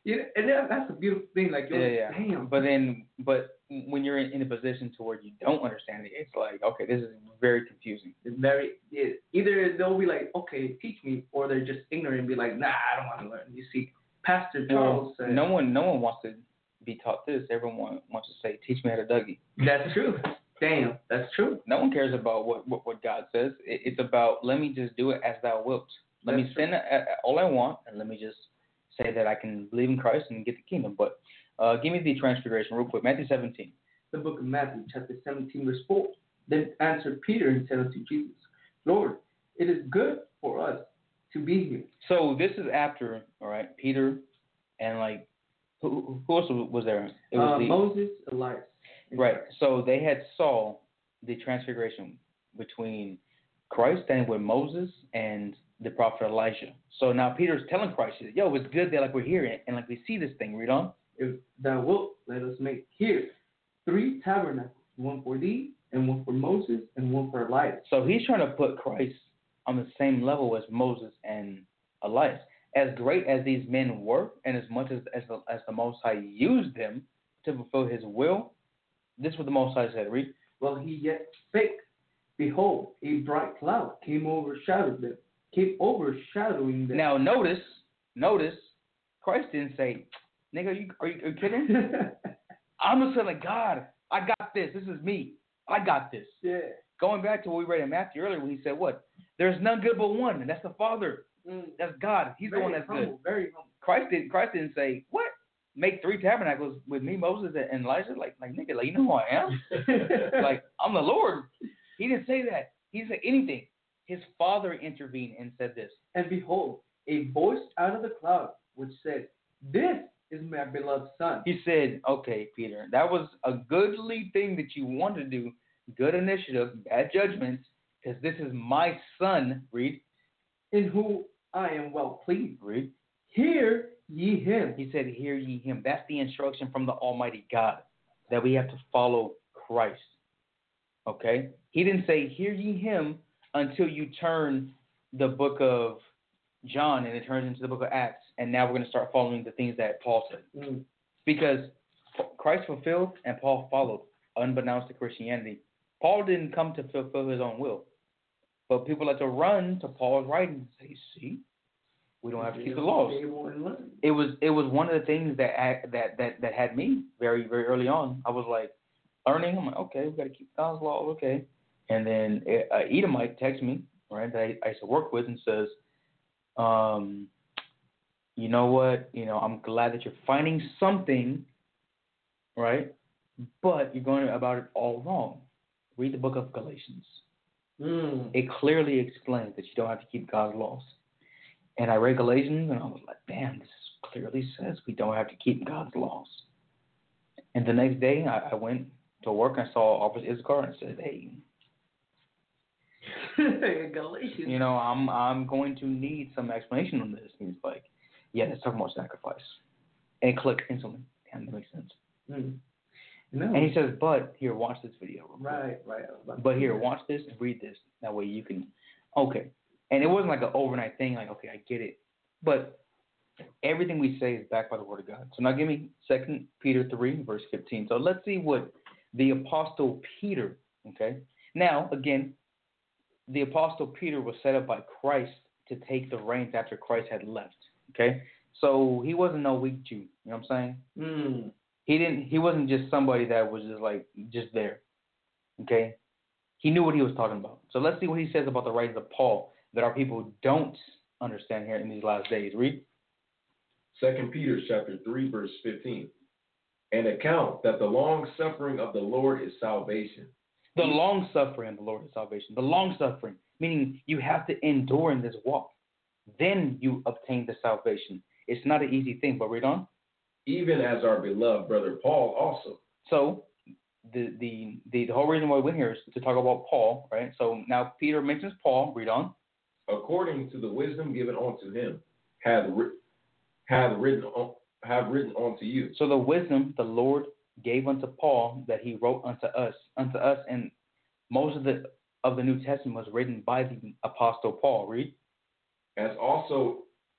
And that's a beautiful thing. Like, damn. But when you're in a position to where you don't understand it, it's like, okay, this is very confusing. Either they'll be like, okay, teach me, or they're just ignorant and be like, nah, I don't want to learn. You see, Pastor Charles said, no one wants to be taught this. Everyone wants to say, teach me how to Dougie. That's true. Damn, that's true. No one cares about what God says. It's about, let me just do it as thou wilt. Let me sin all I want, and let me just say that I can believe in Christ and get the kingdom. But give me the transfiguration real quick. Matthew 17. The book of Matthew, chapter 17, verse 4. Then answered Peter and said unto Jesus, Lord, it is good for us to be here. So this is after, all right, Peter and like, who else was there? It was Moses, Elias. Right. So they had saw the transfiguration between Christ standing with Moses and the prophet Elijah. So now Peter's telling Christ, yo, it's good that like we're here and like we see this thing. Read on. If thou wilt, let us make here 3 tabernacles, one for thee, and one for Moses, and one for Elias. So he's trying to put Christ on the same level as Moses and Elias. As great as these men were, and as much as the Most High used them to fulfill His will, this is what the Most High said. Read. Well, he yet spake, behold, a bright cloud came overshadowing them. Now notice, Christ didn't say, nigga, are you kidding? I'm the Son of God. I got this. This is me. I got this. Yeah. Going back to what we read in Matthew earlier when he said what? There's none good but one, and that's the Father. That's God. He's the one that's humble, good. Very humble. Christ didn't say, what? Make 3 tabernacles with me, Moses, and Elijah? Like nigga, like, you know who I am? Like, I'm the Lord. He didn't say that. He didn't say anything. His Father intervened and said this. And behold, a voice out of the cloud which said, this is my beloved Son. He said, okay, Peter, that was a goodly thing that you wanted to do. Good initiative, bad judgment, because this is my Son. Read. In whom I am well pleased. Read. Hear ye him. He said, hear ye him. That's the instruction from the Almighty God, that we have to follow Christ. Okay? He didn't say, hear ye him, until you turn the book of John and it turns into the book of Acts, and now we're going to start following the things that Paul said. Because Christ fulfilled and Paul followed, unbeknownst to Christianity. Paul didn't come to fulfill his own will. But people like to run to Paul's writings and say, see, we don't have to keep the laws. It was one of the things that had me very, very early on. I was like learning. I'm like, okay, we got to keep God's laws, okay. And then Edomite texts me, right, that I used to work with, and says, you know what? I'm glad that you're finding something, right? But you're going about it all wrong. Read the book of Galatians. It clearly explains that you don't have to keep God's laws. And I read Galatians, and I was like, damn, this clearly says we don't have to keep God's laws. And the next day, I went to work and saw Officer Issachar and said, hey, Galatians. I'm going to need some explanation on this. And he's like, yeah, let's talk about sacrifice. And it clicked instantly. Damn, that makes sense. No. And he says, but here, watch this video. Right. But here, watch this and read this. That way you can, okay. And it wasn't like an overnight thing, like, okay, I get it. But everything we say is backed by the Word of God. So now give me 2 Peter 3, verse 15. So let's see what the Apostle Peter, okay. Now, again, the Apostle Peter was set up by Christ to take the reins after Christ had left, okay. So he wasn't no weak Jew, you know what I'm saying? He wasn't just somebody that was just there. Okay? He knew what he was talking about. So let's see what he says about the writings of Paul that our people don't understand here in these last days. Read. 2 Peter chapter 3, verse 15. And account that the long suffering of the Lord is salvation. The long suffering of the Lord is salvation. The long suffering, meaning you have to endure in this walk. Then you obtain the salvation. It's not an easy thing, but read on. Even as our beloved brother Paul also. So the whole reason why we're here is to talk about Paul, right? So now Peter mentions Paul. Read on. According to the wisdom given unto him, have written unto you. So the wisdom the Lord gave unto Paul that he wrote unto us, and most of the New Testament was written by the Apostle Paul. Read. As also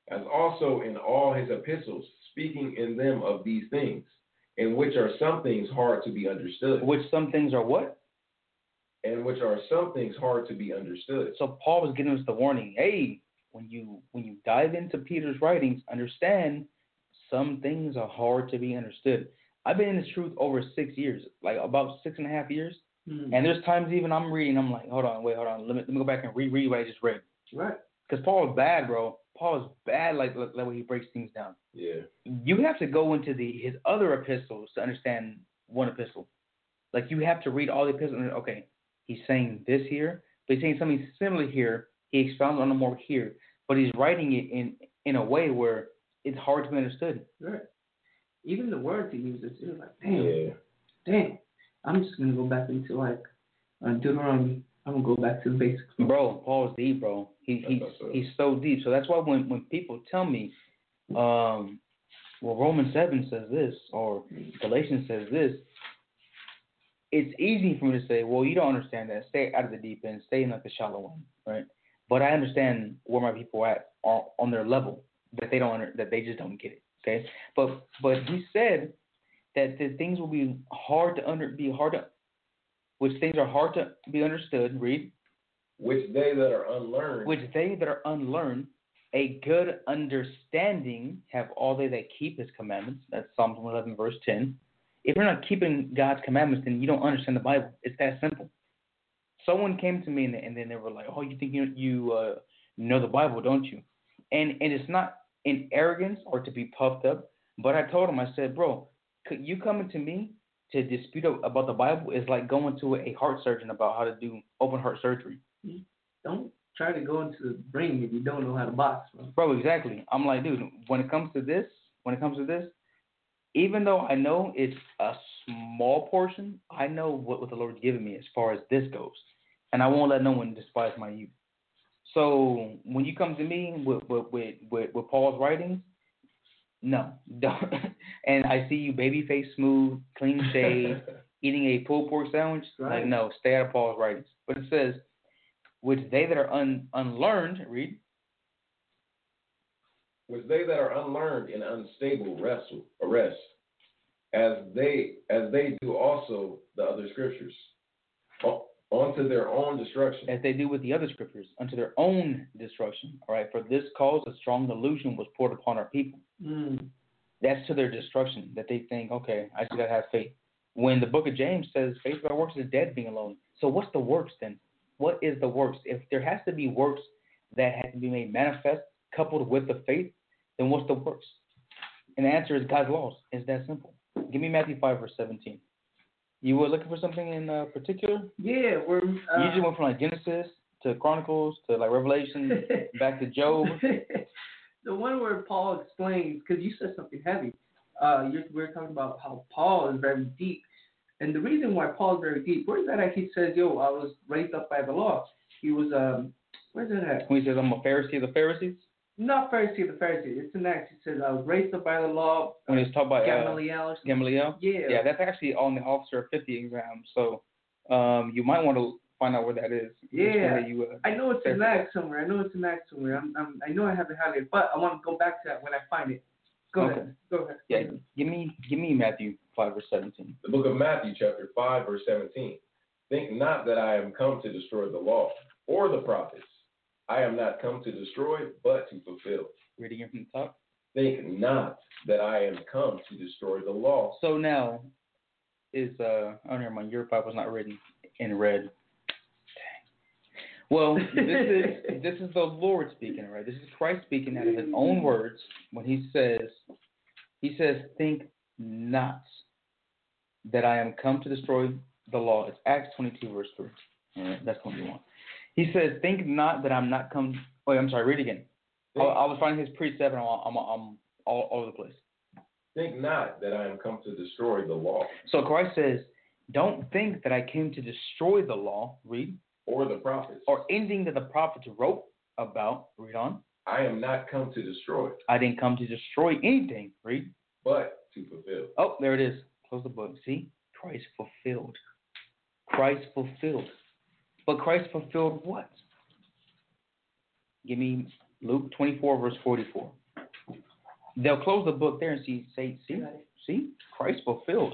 as also in all his epistles, speaking in them of these things, in which are some things hard to be understood. Which some things are what? And which are some things hard to be understood. So Paul was giving us the warning. Hey, when you dive into Peter's writings, understand some things are hard to be understood. I've been in this truth over 6 years, like about 6.5 years. Mm. And there's times even I'm reading, I'm like, hold on. Let me go back and reread what I just read. Right. Because Paul is bad, bro. Paul is bad, like the way he breaks things down. Yeah. You have to go into his other epistles to understand one epistle. Like you have to read all the epistles. And, okay, he's saying this here, but he's saying something similar here. He expounds on it more here, but he's writing it in a way where it's hard to be understood. Right. Even the words he uses, you're like, Yeah. damn. I'm just gonna go back into like Deuteronomy. I'm gonna go back to the basics. Bro, Paul's deep, bro. He's so deep. So that's why when people tell me, well, Romans 7 says this or Galatians says this, it's easy for me to say, well, you don't understand that. Stay out of the deep end. Stay in like the shallow end, right? But I understand where my people are on their level, that they don't that they just don't get it. Okay, but he said that the things will be which things are hard to be understood. Read. Which they that are unlearned. A good understanding have all they that keep his commandments. That's Psalms 111 verse 10. If you're not keeping God's commandments, then you don't understand the Bible. It's that simple. Someone came to me and then they were like, "Oh, you think you know the Bible, don't you?" And it's not in arrogance or to be puffed up, but I told him, I said, "Bro, you coming to me to dispute about the Bible is like going to a heart surgeon about how to do open heart surgery." Don't try to go into the brain if you don't know how to box, bro. Bro, exactly. I'm like, dude, when it comes to this, even though I know it's a small portion, I know what the Lord's given me as far as this goes. And I won't let no one despise my youth. So when you come to me with Paul's writings, no, don't. And I see you baby-faced, smooth, clean shaved, eating a pulled pork sandwich. Right. Like, no, stay out of Paul's writings. But it says, which they that are unlearned, read. Which they that are unlearned and unstable arrest, as they do also the other scriptures, unto their own destruction. As they do with the other scriptures, unto their own destruction. All right, for this cause a strong delusion was poured upon our people. That's to their destruction, that they think, okay, I just got to have faith. When the book of James says faith by works is dead, being alone. So what's the works then? What is the works? If there has to be works that have to be made manifest, coupled with the faith, then what's the works? And the answer is God's laws. It's that simple. Give me Matthew 5, verse 17. You were looking for something in particular? Yeah, we're. You just went from like Genesis to Chronicles to like Revelation, back to Job. The one where Paul explains, because you said something heavy. We're talking about how Paul is very deep. And the reason why Paul is very deep, where's that at? He says, I was raised up by the law. He was, where's that at? When he says, I'm a Pharisee of the Pharisees? Not Pharisee of the Pharisees. It's the next. He says, I was raised up by the law. When he's talking about Gamaliel. Gamaliel? Yeah. Yeah, that's actually on the Officer of 50 exam. So you might want to find out where that is. Yeah. I know it's in Acts somewhere. I know I have it highlighted, but I want to go back to that when I find it. Go ahead. Yeah, give me Matthew 5, verse 17. The book of Matthew, chapter 5, verse 17. Think not that I am come to destroy the law or the prophets. I am not come to destroy, but to fulfill. Reading it from the top. Think not that I am come to destroy the law. So now is never mind. Your Bible was not written in red. Well, this is the Lord speaking, right? This is Christ speaking out of his own words when he says, think not that I am come to destroy the law. It's Acts 22, verse 3. All right, that's what you want. He says, think not that I'm not come. Wait, I'm sorry, read again. I was finding his precept and I'm all over the place. Think not that I am come to destroy the law. So Christ says, don't think that I came to destroy the law. Read. Or the prophets. Or anything that the prophets wrote about. Read on. I am not come to destroy. I didn't come to destroy anything. Read. But to fulfill. Oh, there it is. Close the book. See? Christ fulfilled. Christ fulfilled. But Christ fulfilled what? Give me Luke 24, verse 44. They'll close the book there and see, Christ fulfilled.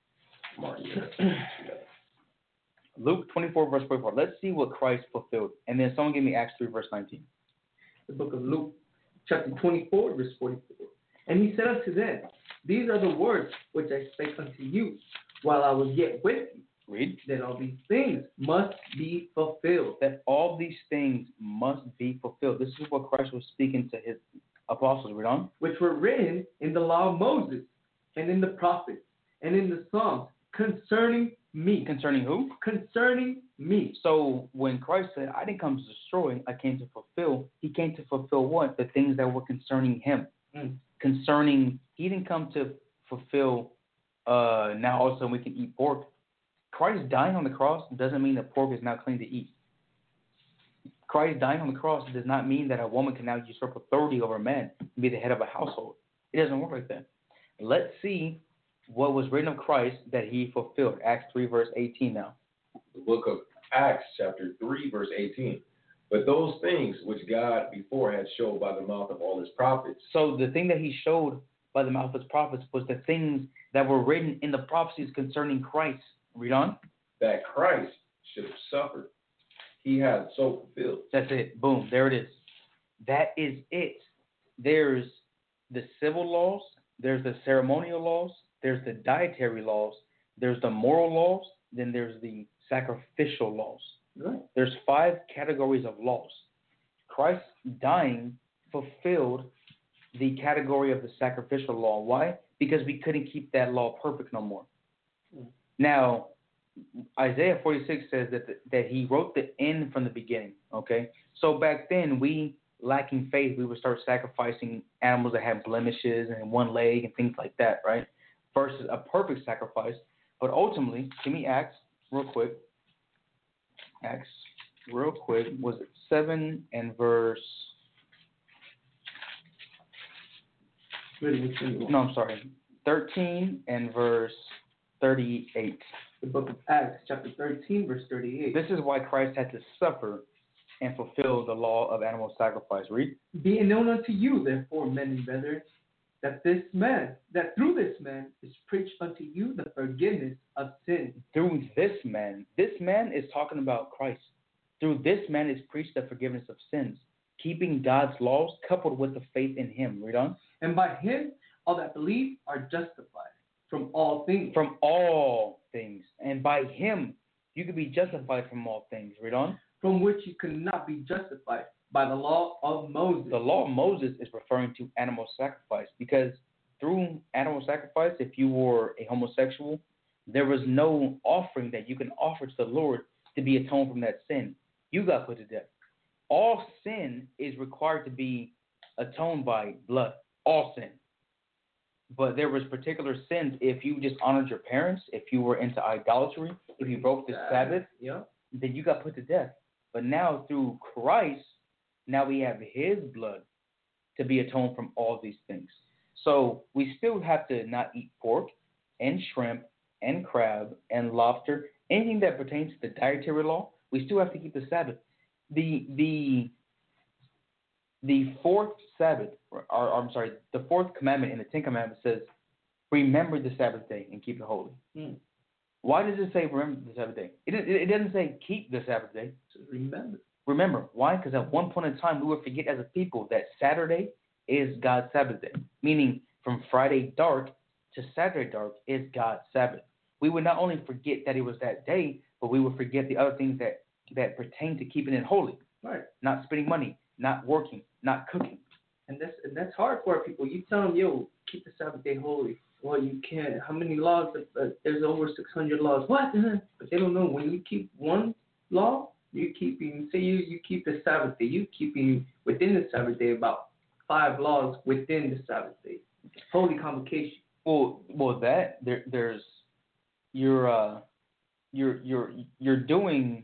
Luke 24, verse 44. Let's see what Christ fulfilled. And then someone give me Acts 3, verse 19. The book of Luke, chapter 24, verse 44. And he said unto them, these are the words which I spake unto you while I was yet with you. Read. That all these things must be fulfilled. That all these things must be fulfilled. This is what Christ was speaking to his apostles. Read on. Which were written in the law of Moses and in the prophets and in the Psalms concerning me. Concerning who? Concerning me. So when Christ said, I didn't come to destroy, I came to fulfill, he came to fulfill what? The things that were concerning him. Concerning, he didn't come to fulfill, now all of a sudden we can eat pork. Christ dying on the cross doesn't mean that pork is now clean to eat. Christ dying on the cross does not mean that a woman can now usurp authority over a man and be the head of a household. It doesn't work like that. Let's see what was written of Christ that he fulfilled. Acts 3, verse 18 now. The book of Acts, chapter 3, verse 18. But those things which God before had showed by the mouth of all his prophets. So the thing that he showed by the mouth of his prophets was the things that were written in the prophecies concerning Christ. Read on. That Christ should have suffered. He had so fulfilled. That's it. Boom. There it is. That is it. There's the civil laws. There's the ceremonial laws. There's the dietary laws. There's the moral laws. Then there's the sacrificial laws. Right. There's 5 categories of laws. Christ dying fulfilled the category of the sacrificial law. Why? Because we couldn't keep that law perfect no more. Now, Isaiah 46 says that he wrote the end from the beginning, okay? So back then, we, lacking faith, we would start sacrificing animals that had blemishes and one leg and things like that, right? Versus a perfect sacrifice. But ultimately, give me Acts real quick. Acts real quick. Was it 7 and verse... No, I'm sorry. 13 and verse 38. The book of Acts, chapter 13, verse 38. This is why Christ had to suffer and fulfill the law of animal sacrifice. Read. Be it known unto you, therefore, men and brethren, that through this man is preached unto you the forgiveness of sins. Through this man is talking about Christ. Through this man is preached the forgiveness of sins, keeping God's laws coupled with the faith in him. Read on. And by him all that believe are justified from all things. From all things. And by him you can be justified from all things. Read on. From which you could not be justified by the law of Moses. The law of Moses is referring to animal sacrifice, because through animal sacrifice, if you were a homosexual, there was no offering that you can offer to the Lord to be atoned from that sin. You got put to death. All sin is required to be atoned by blood. All sin. But there was particular sins if you just honored your parents, if you were into idolatry, if you broke the Sabbath, then you got put to death. But now through Christ, now we have his blood to be atoned from all these things. So we still have to not eat pork and shrimp and crab and lobster, anything that pertains to the dietary law. We still have to keep the Sabbath. The fourth Sabbath, the fourth commandment in the 10 Commandments says, remember the Sabbath day and keep it holy. Why does it say remember the Sabbath day? It doesn't say keep the Sabbath day. Remember. Remember. Why? Because at one point in time, we would forget as a people that Saturday is God's Sabbath day. Meaning from Friday dark to Saturday dark is God's Sabbath. We would not only forget that it was that day, but we would forget the other things that pertain to keeping it holy. Right. Not spending money, not working, not cooking. And that's hard for people. You tell them, yo, keep the Sabbath day holy. Well, you can't. How many laws? There's over 600 laws. What? But they don't know. When you keep one law, you're keeping, say you keep the Sabbath day, you're keeping within the Sabbath day about 5 laws within the Sabbath day. Holy convocation. Well, that there's you're doing,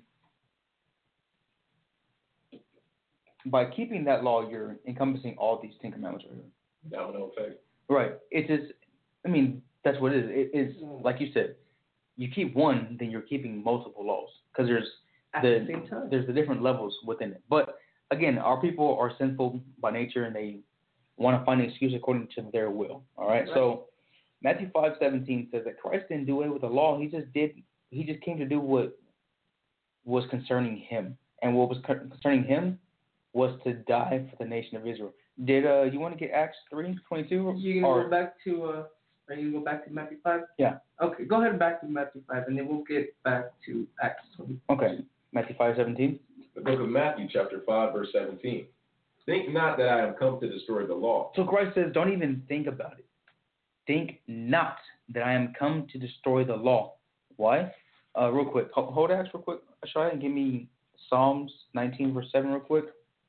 by keeping that law, you're encompassing all these 10 Commandments right here. Domino effect. Right. It is. I mean, that's what it is. It is like you said. You keep one, then you're keeping multiple laws, because there's at the same time. There's the different levels within it. But again, our people are sinful by nature, and they want to find an excuse according to their will. All right. So Matthew 5:17 says that Christ didn't do away with the law. He just came to do what was concerning him, and what was concerning him was to die for the nation of Israel. Did you want to get Acts 3:22? You can go back to. Are you going to go back to Matthew 5? Yeah. Okay, go ahead back to Matthew 5, and then we'll get back to Acts 20. Okay. Matthew 5:17. The book of Matthew, chapter 5, verse 17. Think not that I have come to destroy the law. So Christ says, don't even think about it. Think not that I am come to destroy the law. Why? Real quick. Hold Acts real quick, Ashaya, and give me Psalms 19, verse 7 real quick.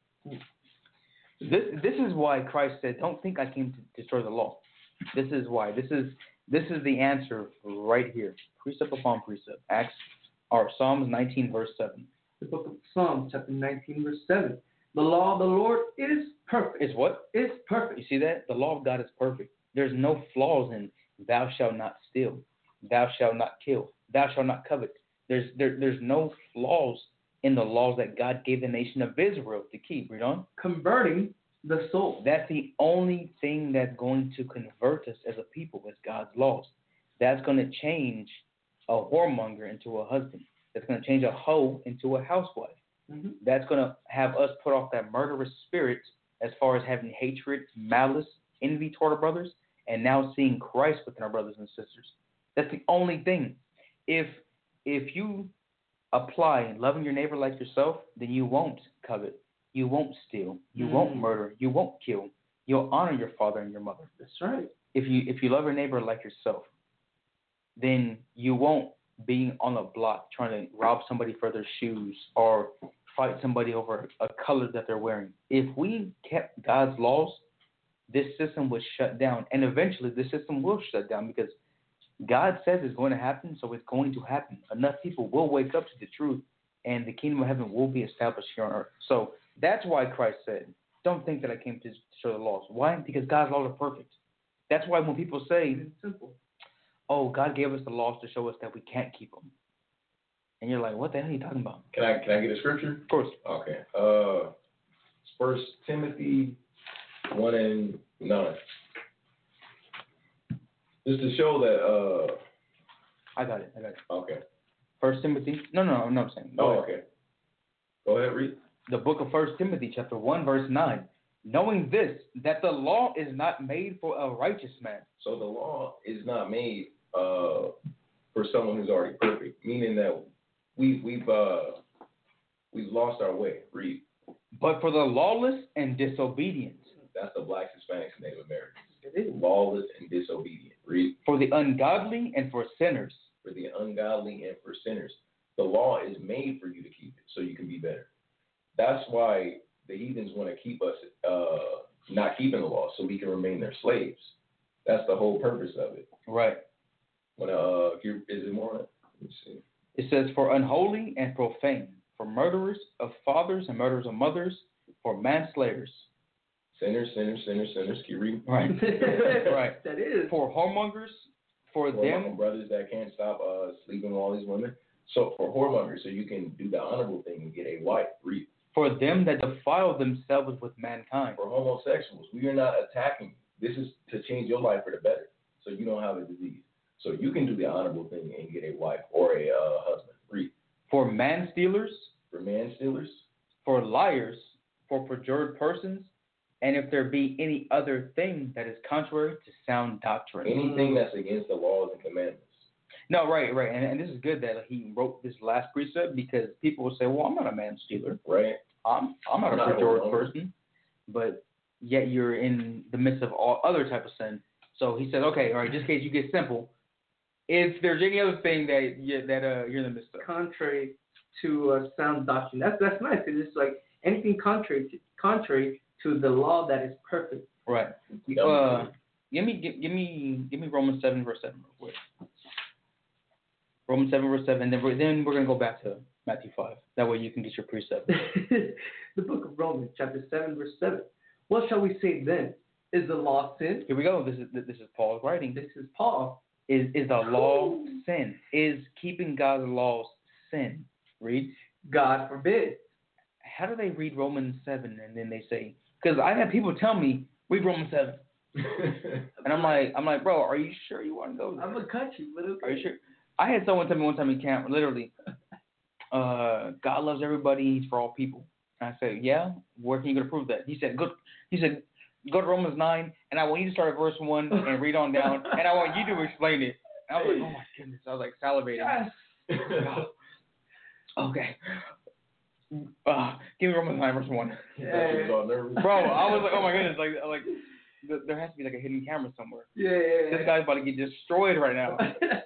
This is why Christ said, don't think I came to destroy the law. This is why. This is the answer right here. Precept upon precept. Psalms 19, verse 7. The book of Psalms, chapter 19, verse 7. The law of the Lord is perfect. Is what? It's perfect. You see that? The law of God is perfect. There's no flaws in thou shalt not steal, thou shalt not kill, thou shalt not covet. There's no flaws in the laws that God gave the nation of Israel to keep. Read on. Converting the soul. That's the only thing that's going to convert us as a people is God's laws. That's going to change a whoremonger into a husband. That's going to change a hoe into a housewife. Mm-hmm. That's going to have us put off that murderous spirit as far as having hatred, malice, envy toward our brothers, and now seeing Christ within our brothers and sisters. That's the only thing. If you apply loving your neighbor like yourself, then you won't covet. You won't steal. You won't murder. You won't kill. You'll honor your father and your mother. That's right. If you love your neighbor like yourself, then you won't be on a block trying to rob somebody for their shoes or fight somebody over a color that they're wearing. If we kept God's laws, this system would shut down. And eventually this system will shut down because God says it's going to happen, so it's going to happen. Enough people will wake up to the truth, and the kingdom of heaven will be established here on earth. So that's why Christ said, don't think that I came to destroy the laws. Why? Because God's laws are perfect. That's why when people say, it's simple. Oh, God gave us the laws to show us that we can't keep them. And you're like, what the hell are you talking about? Can I get a scripture? Of course. Okay. 1 Timothy 1:9. Just to show that. I got it. Okay. 1 Timothy. No, I'm saying. Okay. Go ahead, read. The book of 1 Timothy, chapter 1, verse 9. Knowing this, that the law is not made for a righteous man. So the law is not made for someone who's already perfect, meaning that we've lost our way. Read. But for the lawless and disobedient. That's the blacks, Hispanics, and Native Americans. It is. Lawless and disobedient. Read. For the ungodly and for sinners. For the ungodly and for sinners. The law is made for you to keep it so you can be better. That's why the heathens want to keep us not keeping the law so we can remain their slaves. That's the whole purpose of it. Right. When is it more? Let me see. It says, for unholy and profane, for murderers of fathers and murderers of mothers, for manslayers. Sinners. Keep reading. Right. Right. That is. For whoremongers, for them. Brothers that can't stop sleeping with all these women. So for whoremongers, so you can do the honorable thing and get a wife. Read. For them that defile themselves with mankind. For homosexuals, we are not attacking you. This is to change your life for the better, so you don't have a disease. So you can do the honorable thing and get a wife or a husband. Read. For man-stealers. For man-stealers. For liars. For perjured persons. And if there be any other thing that is contrary to sound doctrine. Anything that's against the laws and commandments. No, right. And this is good that he wrote this last precept because people will say, well, I'm not a man-stealer. Right. I'm not a perjured person. But yet you're in the midst of all other type of sin. So he said, okay, all right, just in case you get simple, if there's any other thing that you're in the midst of. Contrary to sound doctrine. That's nice because it's like anything contrary to the law that is perfect. Right. Give me Romans 7 verse 7 real quick. Romans 7 verse 7. Then we're gonna go back to Matthew 5. That way you can get your precept. The book of Romans, chapter 7 verse 7. What shall we say then? Is the law sin? Here we go. This is Paul's writing. This is Paul. Is the law sin? Is keeping God's laws sin? Read. God forbid. how do they read Romans 7 and then they say, because I have people tell me, read Romans 7. And I'm like, bro, are you sure you want to go there? I'm a country, but okay. Are you sure? I had someone tell me one time in camp, literally, God loves everybody, he's for all people. And I said, yeah, where can you go to prove that? He said, go to Romans 9, and I want you to start at verse 1 and read on down, and I want you to explain it. And I was like, oh my goodness. I was like salivating. Yes. Okay. Give me Romans 9, verse 1. Yeah. Bro, I was like, oh my goodness, like there has to be like a hidden camera somewhere. Yeah. This guy's about to get destroyed right now.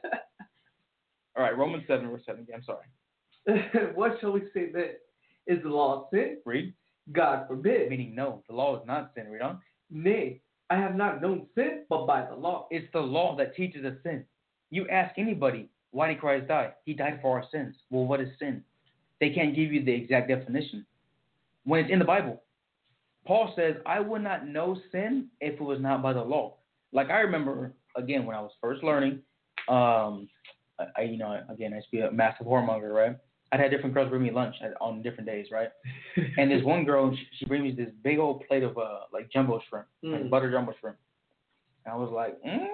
All right, Romans 7, verse 7. I'm sorry. What shall we say then? Is the law sin? Read. God forbid. Meaning, no, the law is not sin. Read on. Nay, I have not known sin but by the law. It's the law that teaches us sin. You ask anybody, why did Christ die? He died for our sins. Well, what is sin? They can't give you the exact definition when it's in the Bible. Paul says, I would not know sin if it was not by the law. Like I remember, again, when I was first learning, I used to be a massive whoremonger, right? I'd had different girls bring me lunch on different days, right? And this one girl, she brings me this big old plate of like jumbo shrimp, like butter jumbo shrimp. And I was like,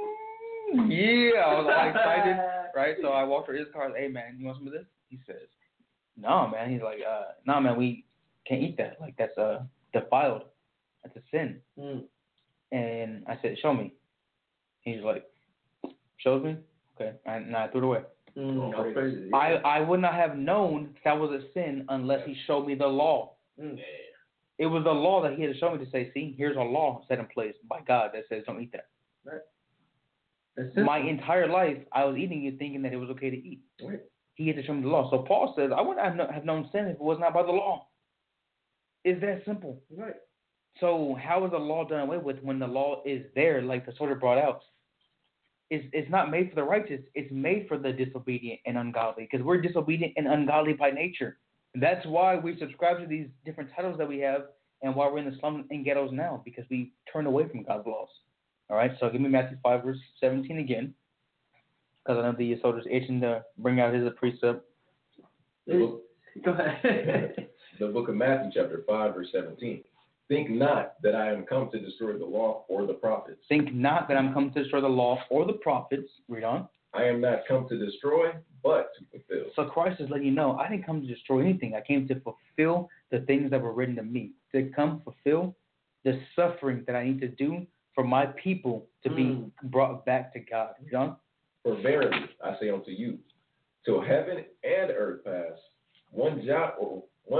yeah, I was all excited, right? So I walked to his car, hey man, you want some of this? He says, no man. He's like, no man, we can't eat that. Like that's defiled. That's a sin. And I said, show me. He's like, shows me. Okay, and I threw it away. I would not have known that was a sin unless he showed me the law. It was the law that he had to show me to say, see, here's a law set in place by God that says don't eat that. Right. My entire life, I was eating it thinking that it was okay to eat. Right. He had to show me the law. So Paul says, I would not have known sin if it was not by the law. It's that simple. Right. So how is the law done away with when the law is there, like the soldier brought out? It's not made for the righteous. It's made for the disobedient and ungodly because we're disobedient and ungodly by nature. That's why we subscribe to these different titles that we have and why we're in the slums and ghettos now because we turned away from God's laws. All right, so give me Matthew 5, verse 17 again because I know the soldier's itching to bring out his precept. Go ahead. The book of Matthew, chapter 5, verse 17. Think not that I am come to destroy the law or the prophets. Think not that I'm come to destroy the law or the prophets. Read on. I am not come to destroy, but to fulfill. So Christ is letting you know, I didn't come to destroy anything. I came to fulfill the things that were written to me. To come fulfill the suffering that I need to do for my people to be brought back to God. Read on. For verily, I say unto you, till heaven and earth pass, one jot or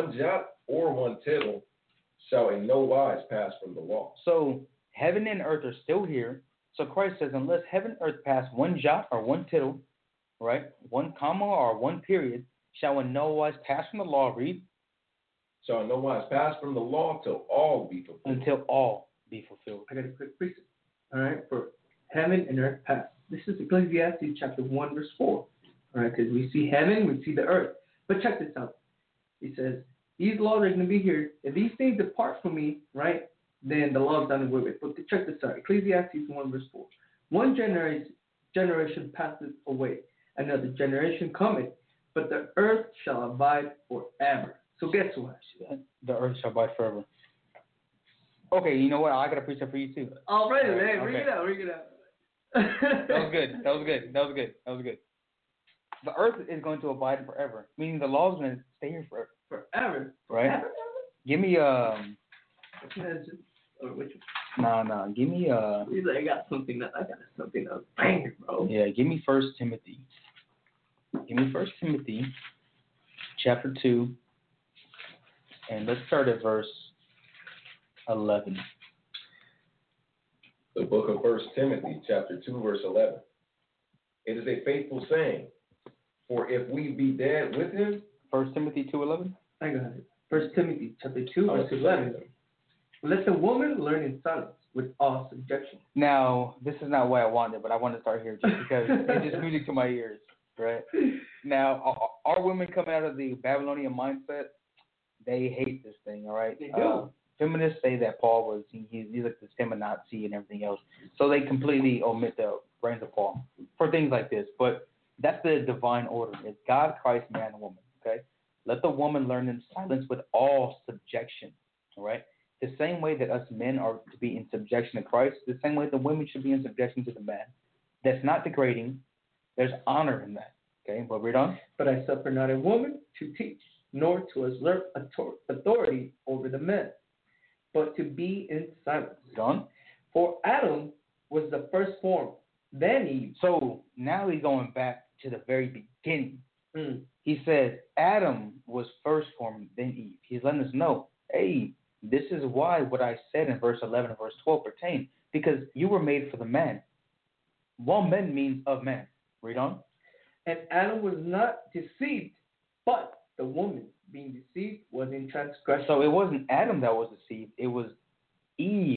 one tittle shall in no wise pass from the law. So heaven and earth are still here. So Christ says, unless heaven and earth pass one jot or one tittle, right, one comma or one period, shall in no wise pass from the law. Read. Shall in no wise pass from the law till all be fulfilled. Until all be fulfilled. I got a quick precept. All right, for heaven and earth pass. This is Ecclesiastes chapter 1, verse 4. All right, because we see heaven, we see the earth. But check this out. He says, these laws are going to be here. If these things depart from me, right, then the law is done away with. But check this out. Ecclesiastes 1, verse 4. One generation passeth away, another generation cometh, but the earth shall abide forever. So guess what? The earth shall abide forever. Okay, you know what? I got a precept for you too. All right, man. Bring it out. That was good. The earth is going to abide forever, meaning the law is going to stay here forever. Forever? Right? Forever? Give me Nah. Give me He's like, I got something else. Bang, bro. Yeah, give me 1 Timothy. Give me 1 Timothy, chapter 2, and let's start at verse 11. The book of 1 Timothy, chapter 2, verse 11. It is a faithful saying, for if we be dead with him. 1 Timothy 2:11. I got it. 1 Timothy chapter 2, verse 11. Let the woman learn in silence with all subjection. Now, this is not what I wanted, but I want to start here just because it's just music to my ears, right? Now, our women coming out of the Babylonian mindset, they hate this thing, all right? They do. Feminists say that Paul was, he's like this feminazi and everything else. So they completely omit the reigns of Paul for things like this. But that's the divine order. It's God, Christ, man, and woman, okay? Let the woman learn in silence with all subjection. All right? The same way that us men are to be in subjection to Christ, the same way the women should be in subjection to the man. That's not degrading. There's honor in that. Okay, but read on. But I suffer not a woman to teach, nor to assert authority over the men, but to be in silence. Read on. For Adam was the first form, then Eve. So now he's going back to the very beginning. Mm. He says Adam was first formed, then Eve. He's letting us know, hey, this is why what I said in verse 11 and verse 12 pertain, because you were made for the man. One man means of man. Read on. And Adam was not deceived, but the woman being deceived was in transgression. So it wasn't Adam that was deceived. It was Eve